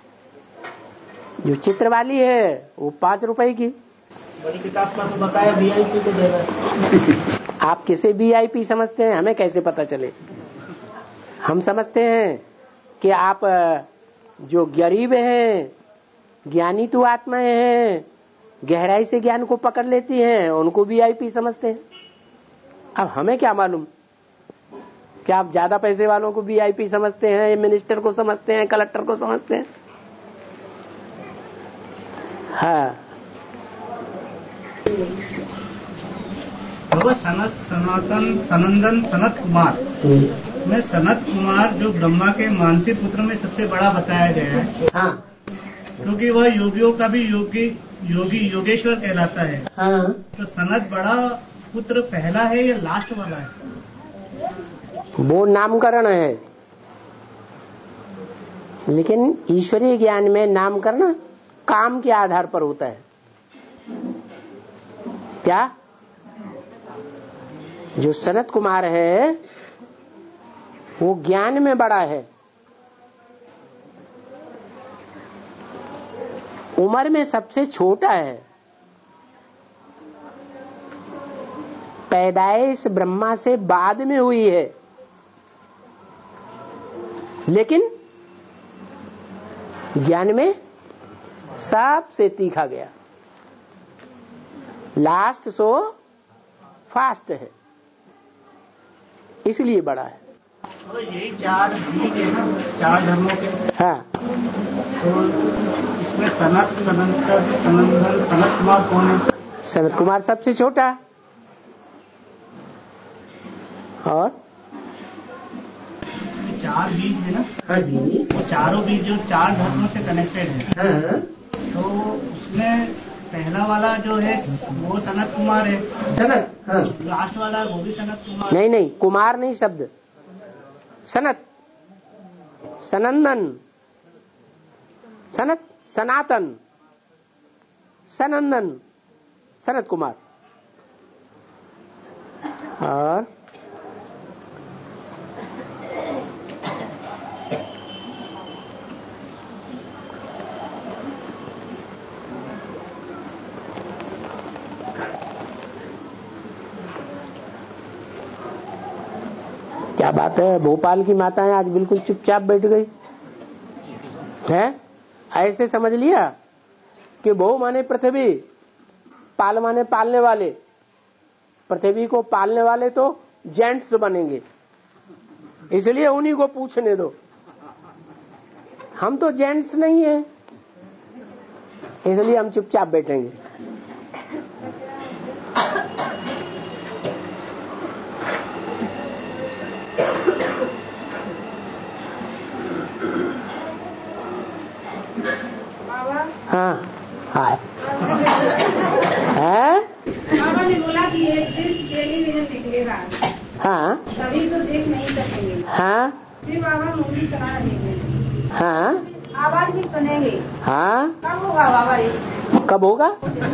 जो चित्र वाली है वो 5 रुपए की।
बड़ी किताब का तो बताया VIP को देना।
आप किसे VIP समझते हैं, हमें कैसे पता चले? हम समझते हैं कि आप जो गरीब हैं, ज्ञानी तो आत्माएं हैं, गहराई से ज्ञान को पकड़ लेती हैं, उनको VIP समझते हैं। अब हमें क्या मालूम कि आप ज्यादा पैसे वालों को VIP समझते हैं, मिनिस्टर को समझते हैं, कलेक्टर को समझते हैं। हाँ,
बाबा सनातन सनंदन सनत कुमार में सनत कुमार जो ब्रह्मा के मानसी पुत्र में सबसे बड़ा बताया गया है।
हाँ,
क्योंकि वह योगियों का भी योगी योगेश्वर कहलाता है।
हाँ।
तो सनत बड़ा पुत्र पहला है या लास्ट वाला है?
वो नामकरण है, लेकिन ईश्वरीय ज्ञान में नामकरण काम के आधार पर होता है। क्या? जो सनत कुमार है वो ज्ञान में बड़ा है, उम्र में सबसे छोटा है, पैदाइश ब्रह्मा से बाद में हुई है, लेकिन ज्ञान में सबसे तीखा गया। लास्ट सो फास्ट है, इसलिए बड़ा है।
तो यही 4 बीज है ना, 4 धर्मों के।
हाँ,
तो इसमें सनत सनंदन सनत कुमार कौन है?
सनत कुमार सबसे छोटा। और
4 बीज है ना?
हाँ जी,
वो चारों बीज जो 4 धर्मों से कनेक्टेड है।
हाँ।
तो उसमें पहला वाला जो है वो सनत कुमार है,
सनत, हाँ।
लास्ट वाला वो भी सनत कुमार।
नहीं नहीं, कुमार नहीं शब्द, सनत, सनंदन, सनत, सनातन, सनंदन, सनत कुमार। और क्या बात है, भोपाल की माताएं आज बिल्कुल चुपचाप बैठ गई हैं? ऐसे समझ लिया कि भो माने पृथ्वी, पाल माने पालने वाले। पृथ्वी को पालने वाले तो जेंट्स बनेंगे, इसलिए उन्हीं को पूछने दो। हम तो जेंट्स नहीं है, इसलिए हम चुपचाप बैठेंगे। हाँ हाँ है?
बाबा ने बोला कि एक दिन टेलीविजन निकलेगा,
हाँ
सभी तो देख नहीं सकेंगे।
हाँ
फिर बाबा मूवी चला देंगे,
हाँ
आवाज भी सुनेंगे।
हाँ
कब होगा बाबा ये?
कब होगा?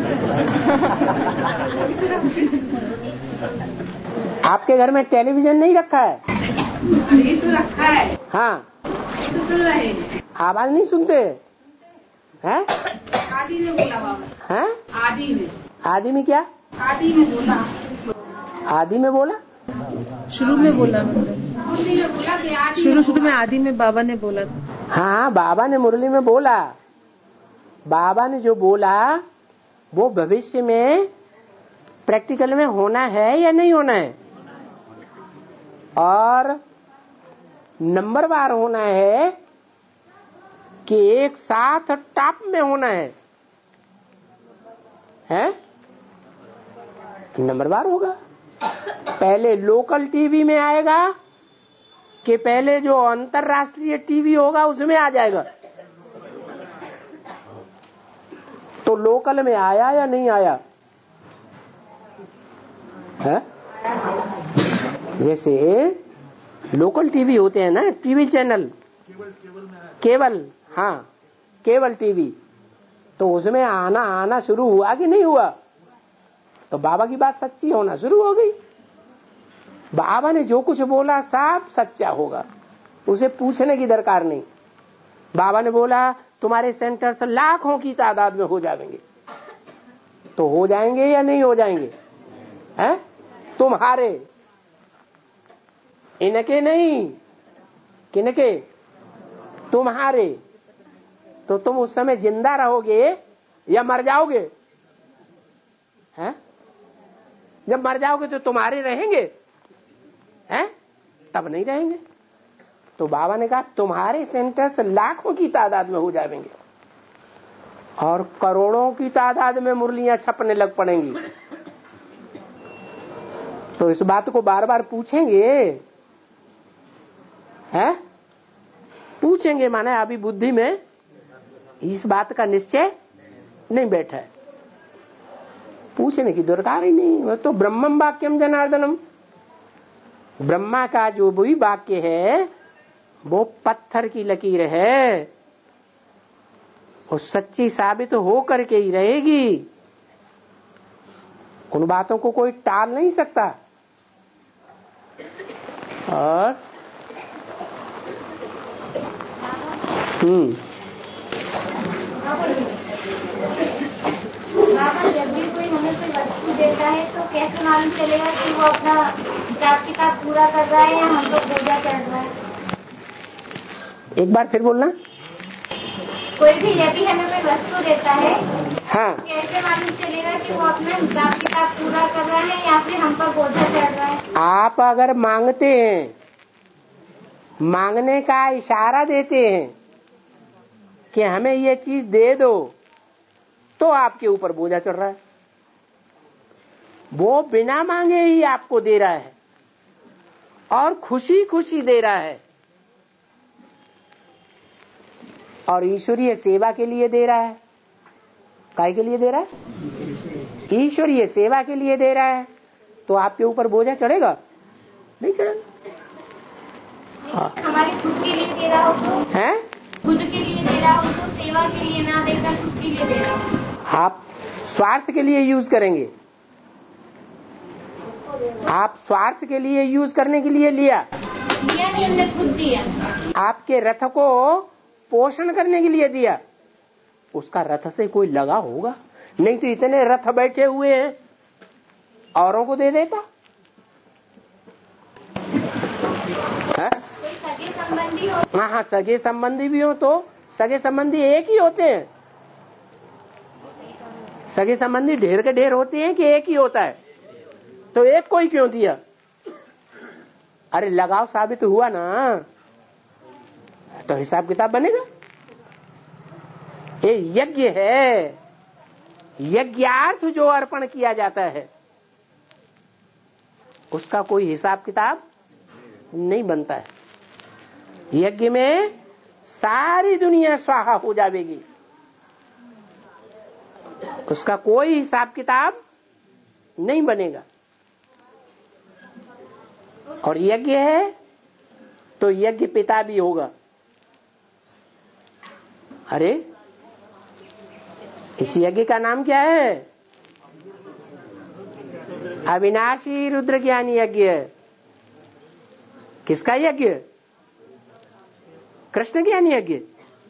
आपके घर में टेलीविजन नहीं रखा है?
ये तो रखा है।
हाँ
तो सुन रहे हैं।
आवाज नहीं सुनते हैं?
आदि में बोला बाबा।
हैं?
आदि में।
आदि में क्या?
आदि में बोला।
आदि में बोला?
शुरू में बोला,
मुरली में बोला कि आदि
शुरू में आदि में बाबा ने बोला।
हाँ बाबा ने मुरली में बोला। बाबा ने जो बोला वो भविष्य में प्रैक्टिकल में होना है या नहीं होना है, और नंबरवार होना है कि एक साथ टॉप में होना है? नंबरवार होगा। पहले लोकल टीवी में आएगा कि पहले जो अंतरराष्ट्रीय टीवी होगा उसमें आ जाएगा? तो लोकल में आया या नहीं आया है? जैसे लोकल टीवी होते हैं ना, टीवी चैनल, केबल, हाँ केबल टीवी, तो उसमें आना शुरू हुआ कि नहीं हुआ? तो बाबा की बात सच्ची होना शुरू हो गई। बाबा ने जो कुछ बोला सब सच्चा होगा, उसे पूछने की दरकार नहीं। बाबा ने बोला तुम्हारे सेंटर से लाखों की तादाद में हो जाएंगे, तो हो जाएंगे या नहीं हो जाएंगे? हैं? तुम्हारे, इनके नहीं, किनके? तुम्हारे। तो तुम उस समय जिंदा रहोगे या मर जाओगे? हैं? जब मर जाओगे तो तुम्हारे रहेंगे, हैं? तब नहीं रहेंगे। तो बाबा ने कहा तुम्हारे सेंटर से लाखों की तादाद में हो जाएंगे और करोड़ों की तादाद में मुरलियां छपने लग पड़ेंगी। तो इस बात को बार बार पूछेंगे, हैं? पूछेंगे माने अभी बुद्धि में इस बात का निश्चय नहीं बैठा है, पूछने की दरकार ही नहीं। वह तो ब्रह्मम वाक्यम जनार्दनम, ब्रह्मा का जो भी वाक्य है वो पत्थर की लकीर है, वो सच्ची साबित हो करके ही रहेगी। उन बातों को कोई टाल नहीं सकता। और
बाबा जब भी कोई हमें कोई वस्तु देता है तो कैसे मालूम चलेगा कि वो अपना हिसाब किताब पूरा कर रहा है या हम लोग बोझा चढ़ रहा है?
एक बार फिर बोलना।
कोई भी यदि हमें कोई वस्तु देता है,
हाँ,
कैसे मालूम चलेगा कि वो अपना हिसाब किताब पूरा कर रहा है या फिर हम पर बोझा चढ़ रहा है?
आप अगर मांगते हैं, मांगने का इशारा देते हैं कि हमें ये चीज दे दो, तो आपके ऊपर बोझा चढ़ रहा है। वो बिना मांगे ही आपको दे रहा है और खुशी खुशी दे रहा है, और ईश्वरीय सेवा के लिए दे रहा है। काय के लिए दे रहा है? ईश्वरीय सेवा के लिए दे रहा है। तो आपके ऊपर बोझा चढ़ेगा? नहीं चढ़ेगा।
हमारी खुद के लिए दे रहा हो तो?
हैं?
खुद के लिए दे रहा हो तो सेवा के लिए ना देकर खुद के लिए दे रहा हो?
आप स्वार्थ के लिए यूज करेंगे, आप स्वार्थ के लिए यूज करने के लिए लिया
कि हमने खुद दिया।
आपके रथ को पोषण करने के लिए दिया, उसका रथ से कोई लगा होगा? नहीं तो इतने रथ बैठे हुए हैं, औरों को दे देता है?
कोई सगे संबंधी हो?
हाँ, सगे संबंधी भी हो तो सगे संबंधी एक ही होते हैं? सगे संबंधी ढेर के ढेर होते हैं कि एक ही होता है? तो एक को ही क्यों दिया? अरे लगाव साबित हुआ ना, तो हिसाब किताब बनेगा। ये यज्ञ है, यज्ञार्थ जो अर्पण किया जाता है उसका कोई हिसाब किताब नहीं बनता है। यज्ञ में सारी दुनिया स्वाहा हो जाएगी, उसका कोई हिसाब किताब नहीं बनेगा। और यज्ञ है तो यज्ञ पिता भी होगा। अरे इस यज्ञ का नाम क्या है? अविनाशी रुद्र ज्ञानी यज्ञ। किसका यज्ञ? कृष्ण ज्ञानी यज्ञ,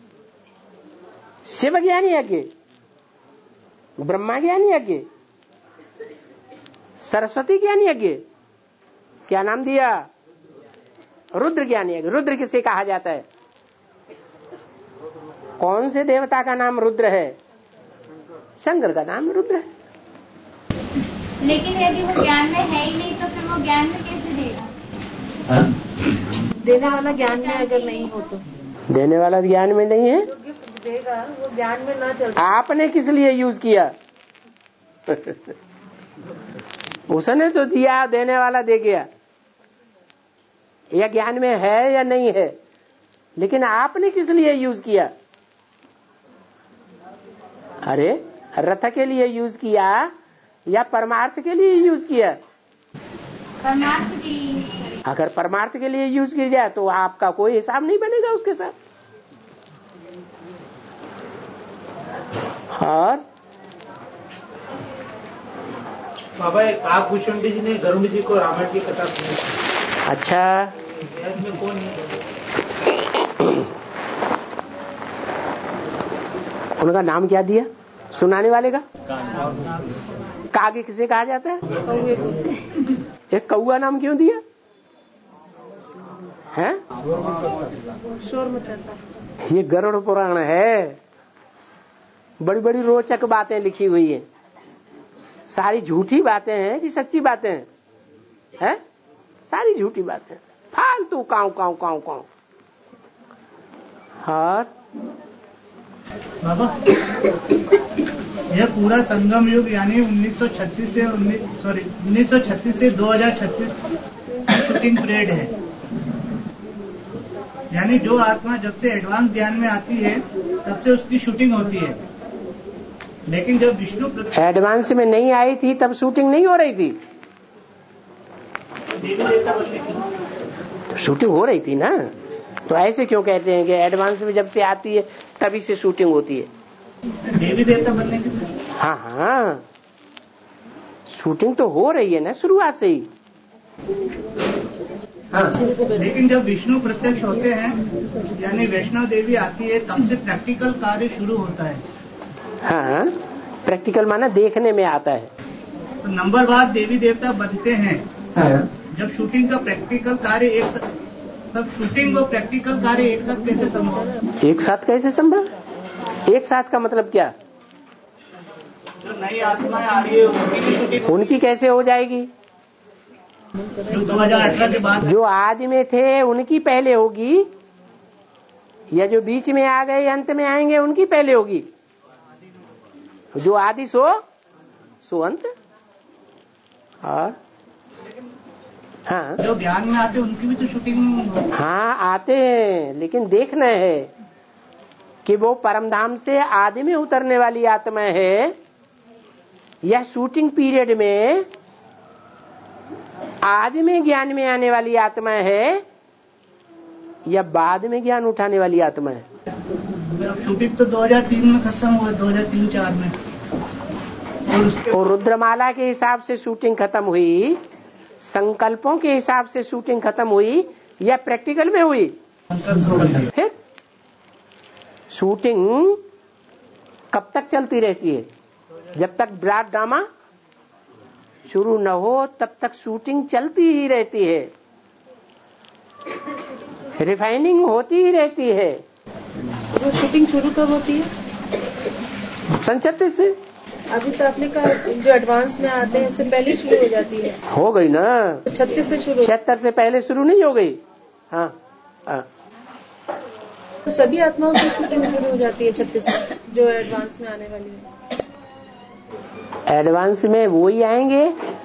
शिव ज्ञानी यज्ञ, ब्रह्मा ज्ञानी यज्ञ, सरस्वती ज्ञानी यज्ञ। क्या नाम दिया? रुद्र ज्ञानी यज्ञ। रुद्र किसे कहा जाता है? कौन से देवता का नाम रुद्र है? शंकर का नाम रुद्र है।
लेकिन यदि वो ज्ञान में है ही नहीं तो फिर वो ज्ञान में कैसे देगा?
देने वाला ज्ञान में अगर नहीं हो तो
देने वाला ज्ञान में नहीं है,
गिफ्ट देगा, वो ज्ञान में ना चल।
आपने किस लिए यूज किया? उसने तो दिया, देने वाला दे गया। यह ज्ञान में है या नहीं है, लेकिन आपने किस लिए यूज किया? अरे रथ के लिए यूज किया या परमार्थ के लिए यूज किया?
परमार्थ के लिए।
अगर परमार्थ के लिए यूज किया जाए तो आपका कोई हिसाब नहीं बनेगा उसके साथ। और
बाबा एक काकभूषुंडी जी ने गरुड़ जी को रामायण की कथा सुनी।
अच्छा,
इसमें कौन है?
उनका नाम क्या दिया सुनाने वाले का? कागे किसे कहा जाता है?
कौवे को।
एक कौआ नाम क्यों दिया है?
शोर मचाता।
ये गरुड़ पुराण है। बड़ी बड़ी रोचक बातें लिखी हुई है। सारी झूठी बातें हैं कि सच्ची बातें हैं? सारी झूठी बातें, फालतू काऊ काऊ काऊ काऊ। हाँ
बाबा यह पूरा संगम युग यानी 1936 से 2036 शूटिंग पीरियड है। यानी जो आत्मा जब से एडवांस ध्यान में आती है तब से उसकी शूटिंग होती है। लेकिन जब विष्णु
एडवांस में नहीं आई थी तब शूटिंग नहीं हो रही थी।
देवी देवता बनने की
शूटिंग हो रही थी ना, तो ऐसे क्यों कहते हैं कि एडवांस में जब से आती है तभी से शूटिंग होती है?
देवी देवता बनने की।
हाँ हाँ, शूटिंग तो हो रही है ना शुरुआत से ही।
हाँ, लेकिन जब विष्णु प्रत्यक्ष होते हैं यानी वैष्णव देवी आती है तब से प्रैक्टिकल कार्य शुरू होता है।
हाँ, प्रैक्टिकल माना देखने में आता है।
तो नंबर बाद देवी देवता बनते हैं। जब शूटिंग का प्रैक्टिकल कार्य एक साथ, तब शूटिंग और प्रैक्टिकल कार्य एक साथ कैसे संभव?
एक साथ कैसे संभव? एक साथ का मतलब क्या?
जो नई आत्माएं आ रही है उनकी भी शूटिंग
उनकी कैसे हो जाएगी?
जो 2018 के बाद
जो आदि में थे उनकी पहले होगी, या जो बीच में आ गए अंत में आएंगे उनकी पहले होगी? जो आदि सो अंत। और हाँ,
जो ज्ञान में आते उनकी भी तो शूटिंग।
हाँ आते हैं, लेकिन देखना है कि वो परमधाम से आदि में उतरने वाली आत्मा है या शूटिंग पीरियड में आदि में ज्ञान में आने वाली आत्मा है या बाद में ज्ञान उठाने वाली आत्मा है।
शूटिंग तो 2003 में खत्म हुआ, 2003-4 में।
और रुद्रमाला के हिसाब से शूटिंग खत्म हुई, संकल्पों के हिसाब से शूटिंग खत्म हुई या प्रैक्टिकल में हुई? फिर शूटिंग कब तक चलती रहती है? जब तक ब्रॉड ड्रामा शुरू न हो तब तक शूटिंग चलती ही रहती है, रिफाइनिंग होती ही रहती है।
वो शूटिंग शुरू कब होती है?
36 से।
अभी तो आपने कहा जो एडवांस में आते हैं उससे पहले शुरू हो जाती है।
हो गई ना,
36 से शुरू।
76 से पहले शुरू नहीं हो गई? हाँ, हाँ।
तो सभी आत्माओं की शूटिंग शुरू हो जाती है 36 से, जो एडवांस में आने वाली है।
एडवांस में वही आएंगे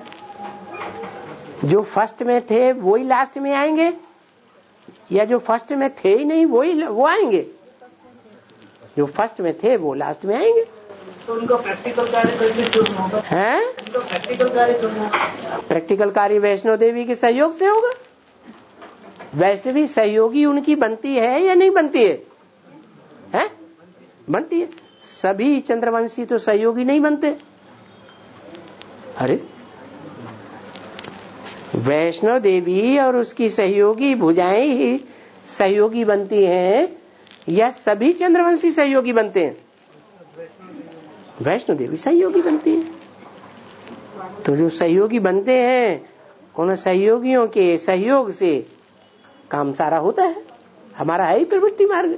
जो फर्स्ट में थे, वही लास्ट में आएंगे, या जो फर्स्ट में थे ही नहीं वो आएंगे? जो फर्स्ट में थे वो लास्ट में आएंगे।
तो उनका प्रैक्टिकल कार्य कैसे शुरू होगा?
हैं?
उनका प्रैक्टिकल कार्य शुरू होगा?
प्रैक्टिकल कार्य वैष्णो देवी के सहयोग से होगा। वैष्णवी सहयोगी उनकी बनती है या नहीं बनती है? हैं? बनती है। सभी चंद्रवंशी तो सहयोगी नहीं बनते। अरे वैष्णो देवी और उसकी सहयोगी भुजाएं ही सहयोगी बनती हैं या सभी चंद्रवंशी सहयोगी बनते हैं? वैष्णो देवी सहयोगी बनती है। तो जो सहयोगी बनते हैं उन सहयोगियों के सहयोग से काम सारा होता है। हमारा है ही प्रवृत्ति मार्ग।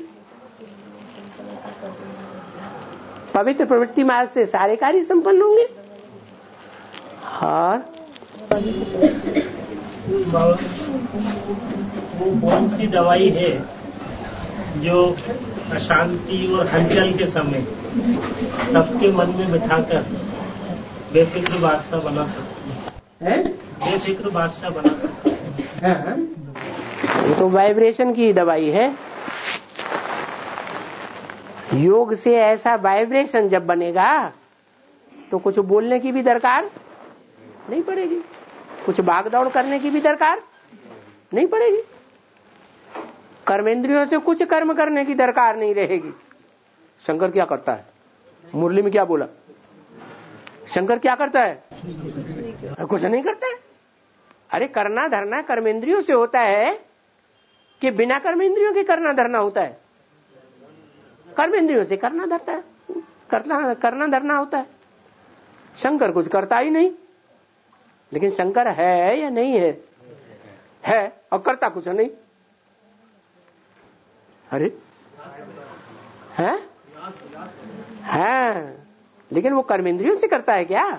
पवित्र प्रवृत्ति मार्ग से सारे कार्य संपन्न होंगे। और
वो कौन सी दवाई है जो अशांति और हलचल के समय सबके मन में बिठाकर बेफिक्र बादशाह बना सकते हैं? बेफिक्र बादशाह बना सकते हैं।
ये तो वाइब्रेशन की दवाई है। योग से ऐसा वाइब्रेशन जब बनेगा तो कुछ बोलने की भी दरकार नहीं पड़ेगी, कुछ भागदौड़ करने की भी दरकार नहीं पड़ेगी, कर्मेंद्रियों से कुछ कर्म करने की दरकार नहीं रहेगी। शंकर क्या करता है? मुरली में क्या बोला? शंकर क्या करता है? कुछ नहीं करता है। अरे करना धरना कर्मेंद्रियों से होता है कि बिना कर्मेंद्रियों के करना धरना होता है? कर्मेंद्रियों से करना धरता है, करना धरना होता है। शंकर कुछ करता ही नहीं, लेकिन शंकर है या नहीं है? है और करता कुछ नहीं। अरे है लेकिन वो कर्मेंद्रियों से करता है क्या?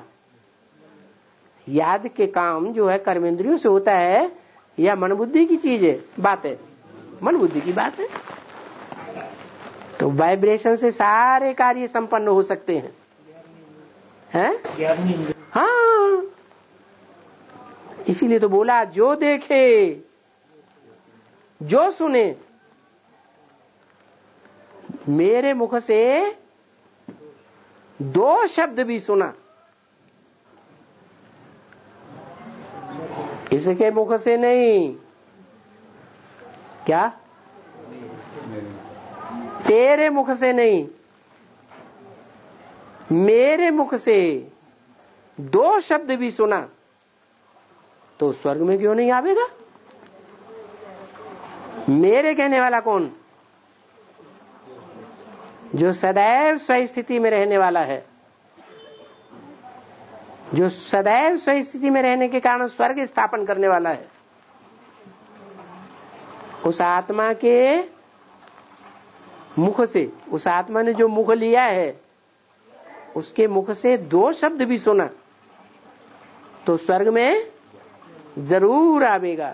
याद के काम जो है कर्मेंद्रियों से होता है या मन बुद्धि की चीज है? बात है मन बुद्धि की बात है। तो वाइब्रेशन से सारे कार्य संपन्न हो सकते हैं। हाँ, इसीलिए तो बोला जो देखे जो सुने। मेरे मुख से 2 शब्द भी सुना, इसके मुख से नहीं, क्या तेरे मुख से नहीं, मेरे मुख से 2 शब्द भी सुना तो स्वर्ग में क्यों नहीं आवेगा? मेरे कहने वाला कौन? जो सदैव स्व स्थिति में रहने वाला है, जो सदैव स्व स्थिति में रहने के कारण स्वर्ग स्थापन करने वाला है। उस आत्मा के मुख से, उस आत्मा ने जो मुख लिया है उसके मुख से 2 शब्द भी सुना तो स्वर्ग में जरूर आवेगा।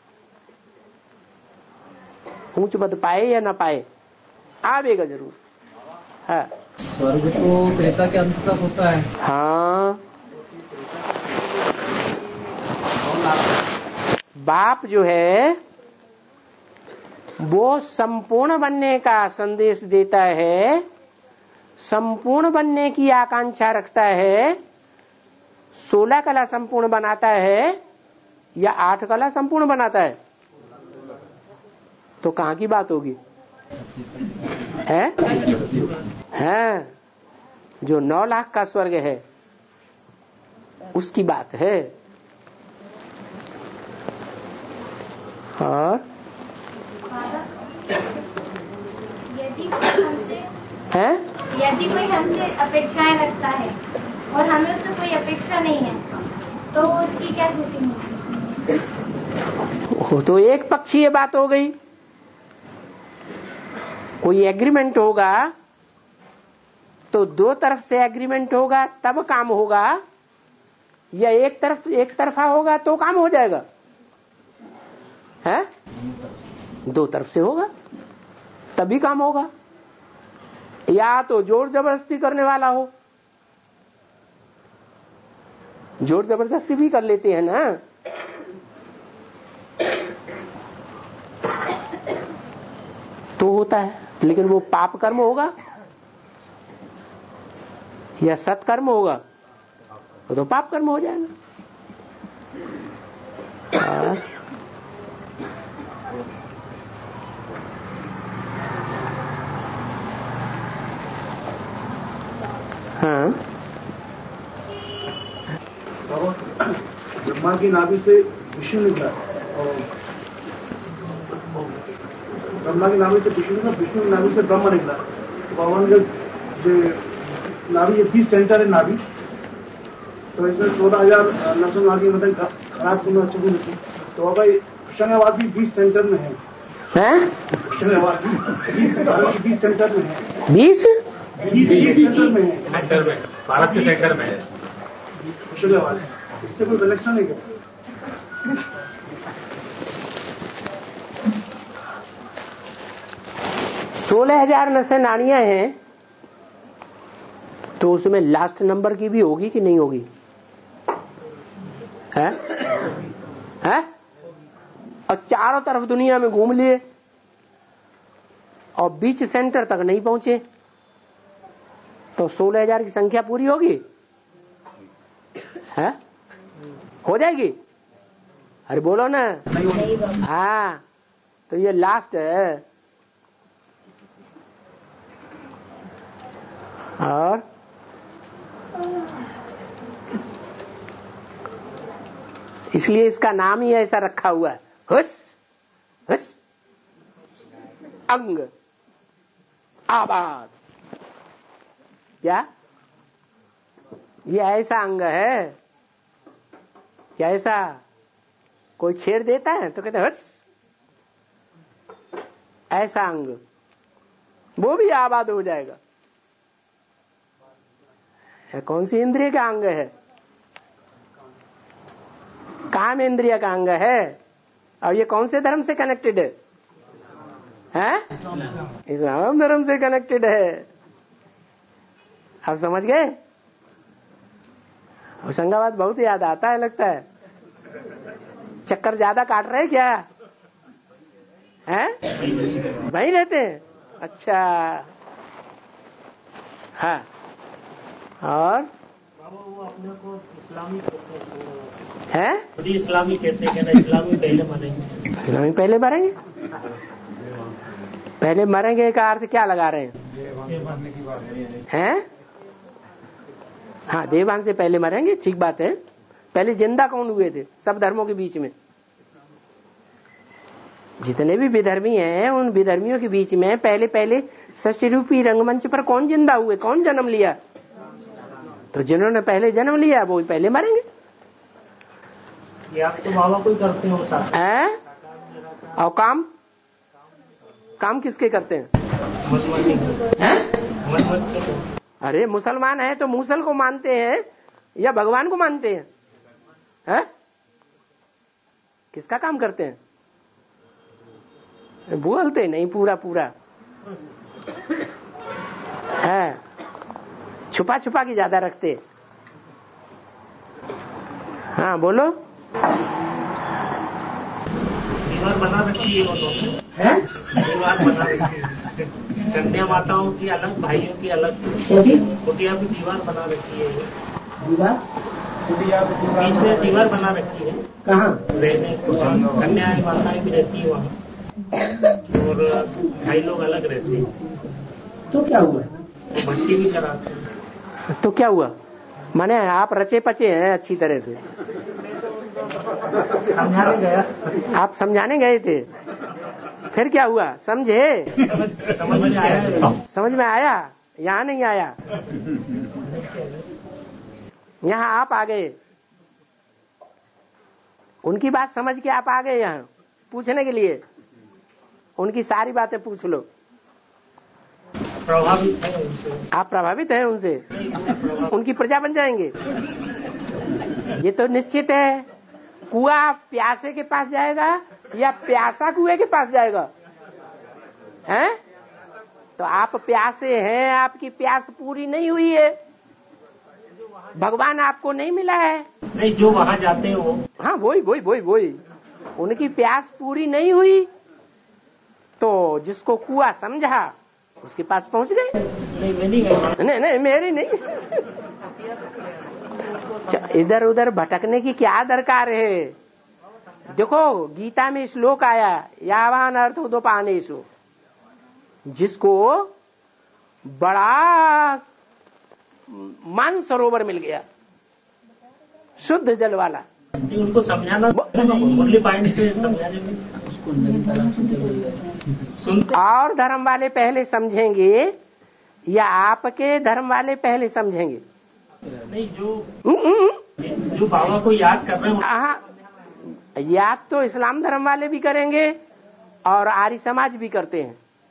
ऊंच पद पाए या ना पाए, आवेगा जरूर। हाँ।
स्वर्ग तो त्रेता के अंत तक होता है।
हाँ, बाप जो है वो संपूर्ण बनने का संदेश देता है, संपूर्ण बनने की आकांक्षा रखता है। 16 कला संपूर्ण बनाता है या 8 कला संपूर्ण बनाता है? तो कहाँ की बात होगी? है जो 9 लाख का स्वर्ग है उसकी बात है। और
यदि कोई हमसे अपेक्षाएं रखता है और हमें उससे कोई अपेक्षा नहीं है तो उसकी क्या त्रुटि होगी?
तो एक पक्षीय बात हो गई। कोई एग्रीमेंट होगा तो 2 तरफ से एग्रीमेंट होगा तब काम होगा, या एक तरफा होगा तो काम हो जाएगा? है 2 तरफ से होगा तभी काम होगा। या तो जोर जबरदस्ती करने वाला हो, जोर जबरदस्ती भी कर लेते हैं ना, तो होता है, लेकिन वो पाप कर्म होगा। या सत्कर्म होगा तो पाप कर्म हो जाएगा। हाँ,
ब्रह्मा की नाभि से विष्णु निकला और ब्रह्मा की नाभि से विष्णु निकला, विष्णु की नाभि से ब्रह्मा निकला। भगवान का जो नाभि ये 20 सेंटर है नाभि, तो इसमें 14,000 नसों नाभि मतलब खराब गुण अच्छे गुण। तो भाई होशंगाबाद भी 20 सेंटर में है। होशंगाबाद भी 20 सेंटर में है।
20
सेंटर में है,
सेंटर में, भारत के सेंटर में है
होशंगाबाद। इससे कोई कनेक्शन नहीं करता।
16,000 नसें नाड़ियां हैं, तो उसमें लास्ट नंबर की भी होगी कि नहीं होगी? है? और चारों तरफ दुनिया में घूम लिए और बीच सेंटर तक नहीं पहुंचे, तो 16,000 की संख्या पूरी होगी? है? हो जाएगी? अरे बोलो ना। हाँ, तो ये लास्ट है। और इसलिए इसका नाम ही ऐसा रखा हुआ है, हुस हुस अंग आबाद। क्या ये ऐसा अंग है? क्या ऐसा कोई छेड़ देता है तो कहते हैं हुस, ऐसा अंग, वो भी आबाद हो जाएगा। कौन सी इंद्रिय का अंग है? काम इंद्रिय का अंग है। और ये कौन से धर्म से कनेक्टेड है? इस्लाम धर्म से कनेक्टेड है। आप समझ गए? होशंगाबाद बहुत याद आता है, लगता है। चक्कर ज्यादा काट रहे क्या? हैं? वहीं रहते हैं? अच्छा। हाँ, और
वो अपने को इस्लामी
है?
इस्लामी कहते हैं ना, इस्लामी पहले मरेंगे।
इस्लामी पहले मरेंगे? पहले मरेंगे का अर्थ क्या लगा रहे हैं? हाँ, देवान से पहले मरेंगे, ठीक बात है। पहले जिंदा कौन हुए थे सब धर्मों के बीच में? जितने भी विधर्मी हैं, उन विधर्मियों के बीच में पहले पहले सृष्टि रूपी रंगमंच पर कौन जिंदा हुए, कौन जन्म लिया? तो जिन्होंने पहले जन्म लिया वो पहले मरेंगे।
ये आप तो बाबा कोई करते हो साथ?
और काम किसके करते हैं? अरे मुसलमान है तो मूसल को मानते हैं या भगवान को मानते हैं? किसका काम करते हैं? बोलते नहीं पूरा है, छुपा छुपा की ज्यादा रखते। हाँ बोलो।
दीवार बना रखी है उन्होंने, दीवार बना रखी है। कन्या माताओं की अलग, भाइयों की अलग, कुटिया भी दीवार बना रखी है। बीच में दीवार बना रखी है।
कहाँ
रहने कन्या माताएं भी रहती है वहाँ, और भाई लोग अलग रहते हैं।
तो क्या हुआ?
भट्टी भी चलाते हैं।
तो क्या हुआ? माने आप रचे पचे हैं अच्छी तरह से।
समझाने गया।
आप समझाने गए थे, फिर क्या हुआ? समझे? समझ में आया? यहाँ नहीं आया, यहाँ आप आ गए। उनकी बात समझ के आप आ गए यहाँ पूछने के लिए। उनकी सारी बातें पूछ लो।
प्रभावित है उनसे।
आप प्रभावित हैं उनसे? उनकी प्रजा बन जाएंगे? ये तो निश्चित है। कुआं प्यासे के पास जाएगा या प्यासा कुएं के पास जाएगा? हैं? तो आप प्यासे हैं, आपकी प्यास पूरी नहीं हुई है, भगवान आपको नहीं मिला है।
नहीं, जो वहाँ जाते हैं वो।
हाँ वही उनकी प्यास पूरी नहीं हुई, तो जिसको कुआं समझा उसके पास पहुंच गए। नहीं मेरी नहीं। इधर उधर भटकने की क्या दरकार है। देखो गीता में श्लोक आया, यावान अर्थ उदोपानेषु, जिसको बड़ा मानसरोवर मिल गया शुद्ध जल वाला,
उनको समझाना मुरली पॉइंट से समझाने में सुनते।
और धर्म वाले पहले समझेंगे या आपके धर्म वाले पहले समझेंगे?
नहीं, जो बाबा को याद कर रहे हैं,
याद तो इस्लाम धर्म वाले भी करेंगे और आर्य समाज भी करते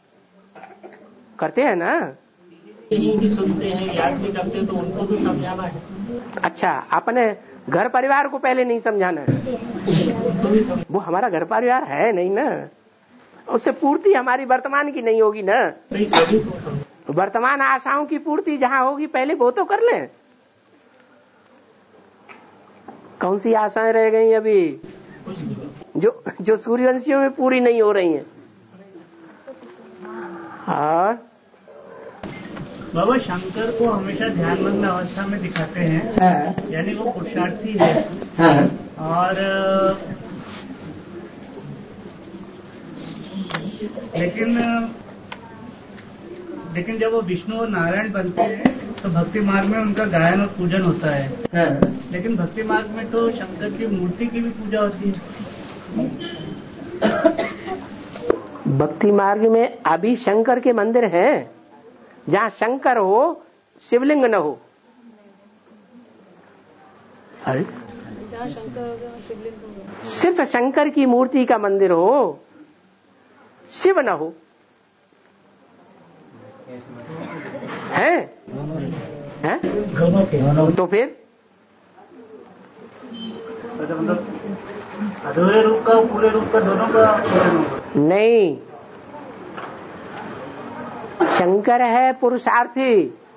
हैं ना।
यही भी सुनते हैं, याद भी करते हैं, तो उनको भी समझाना है।
अच्छा, अपने घर परिवार को पहले नहीं समझाना है? वो हमारा घर परिवार है नहीं ना, उससे पूर्ति हमारी वर्तमान की नहीं होगी ना।
नहीं, सभी को
वर्तमान आशाओं की पूर्ति जहाँ होगी पहले वो तो कर लें। कौन सी आशाएं रह गई अभी जो सूर्यवंशियों में पूरी नहीं हो रही हैं? और
बाबा शंकर को हमेशा ध्यानमग्न अवस्था में दिखाते हैं, यानी वो पुरुषार्थी है। और लेकिन जब वो विष्णु और नारायण बनते हैं तो भक्ति मार्ग में उनका गायन और पूजन होता है। लेकिन भक्ति मार्ग में तो शंकर की मूर्ति की भी पूजा होती है।
भक्ति मार्ग में अभी शंकर के मंदिर हैं, जहाँ शंकर हो शिवलिंग न हो। अरे
जहाँ शंकर हो गया शिवलिंग हो गया,
सिर्फ शंकर की मूर्ति का मंदिर हो, शिव न हो। है? तो फिर
अधूरे रूप का पूरे रूप का दोनों का पूजन होगा?
नहीं, शंकर है पुरुषार्थी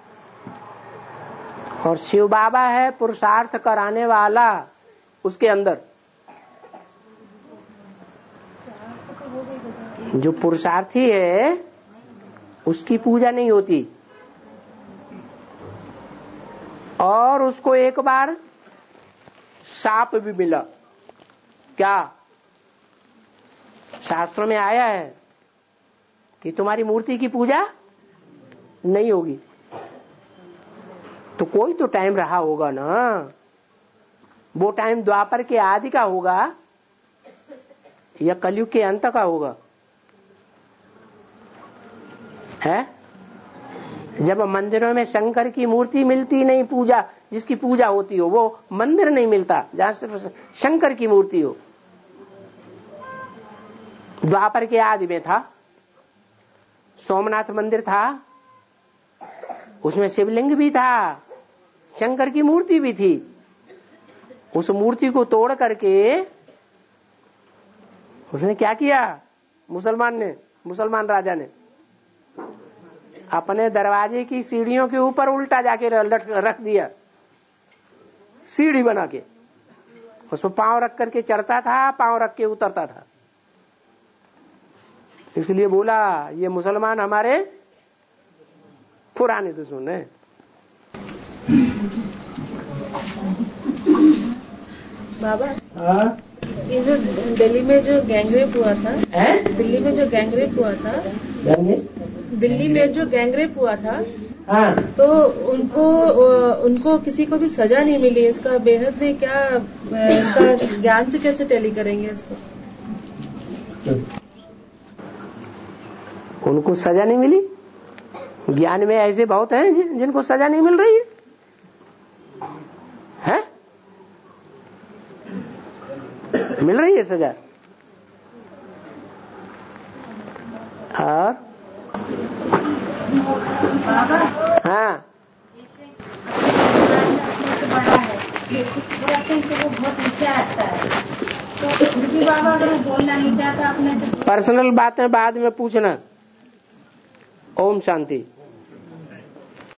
और शिव बाबा है पुरुषार्थ कराने वाला। उसके अंदर जो पुरुषार्थी है उसकी पूजा नहीं होती, और उसको एक बार शाप भी मिला। क्या? शास्त्रों में आया है कि तुम्हारी मूर्ति की पूजा नहीं होगी। तो कोई तो टाइम रहा होगा ना, वो टाइम द्वापर के आदि का होगा या कलयुग के अंत का होगा? है? जब मंदिरों में शंकर की मूर्ति मिलती नहीं, पूजा जिसकी पूजा होती हो, वो मंदिर नहीं मिलता जहां सिर्फ शंकर की मूर्ति हो। द्वापर के आदि में था, सोमनाथ मंदिर था, उसमें शिवलिंग भी था, शंकर की मूर्ति भी थी। उस मूर्ति को तोड़ करके उसने क्या किया? मुसलमान राजा ने अपने दरवाजे की सीढ़ियों के ऊपर उल्टा जाके रख दिया, सीढ़ी बना के। उसमें पांव रख करके चढ़ता था, पांव रख के उतरता था। इसलिए बोला ये मुसलमान हमारे पुराने दुश्मन है।
बाबा ये जो दिल्ली में जो गैंगरेप हुआ था, दिल्ली में जो गैंगरेप हुआ था, तो उनको किसी को भी सजा नहीं मिली। इसका बेहद में क्या, इसका ज्ञान से कैसे टैली करेंगे इसको?
उनको सजा नहीं मिली? ज्ञान में ऐसे बहुत हैं जिनको सजा नहीं मिल रही है? मिल रही है सजा। और हाँ,
बड़ा है वो बहुत नीचे आता है, तो बाबा अगर वो बोलना नहीं चाहता अपने,
पर्सनल बातें बाद में पूछना। ओम शांति।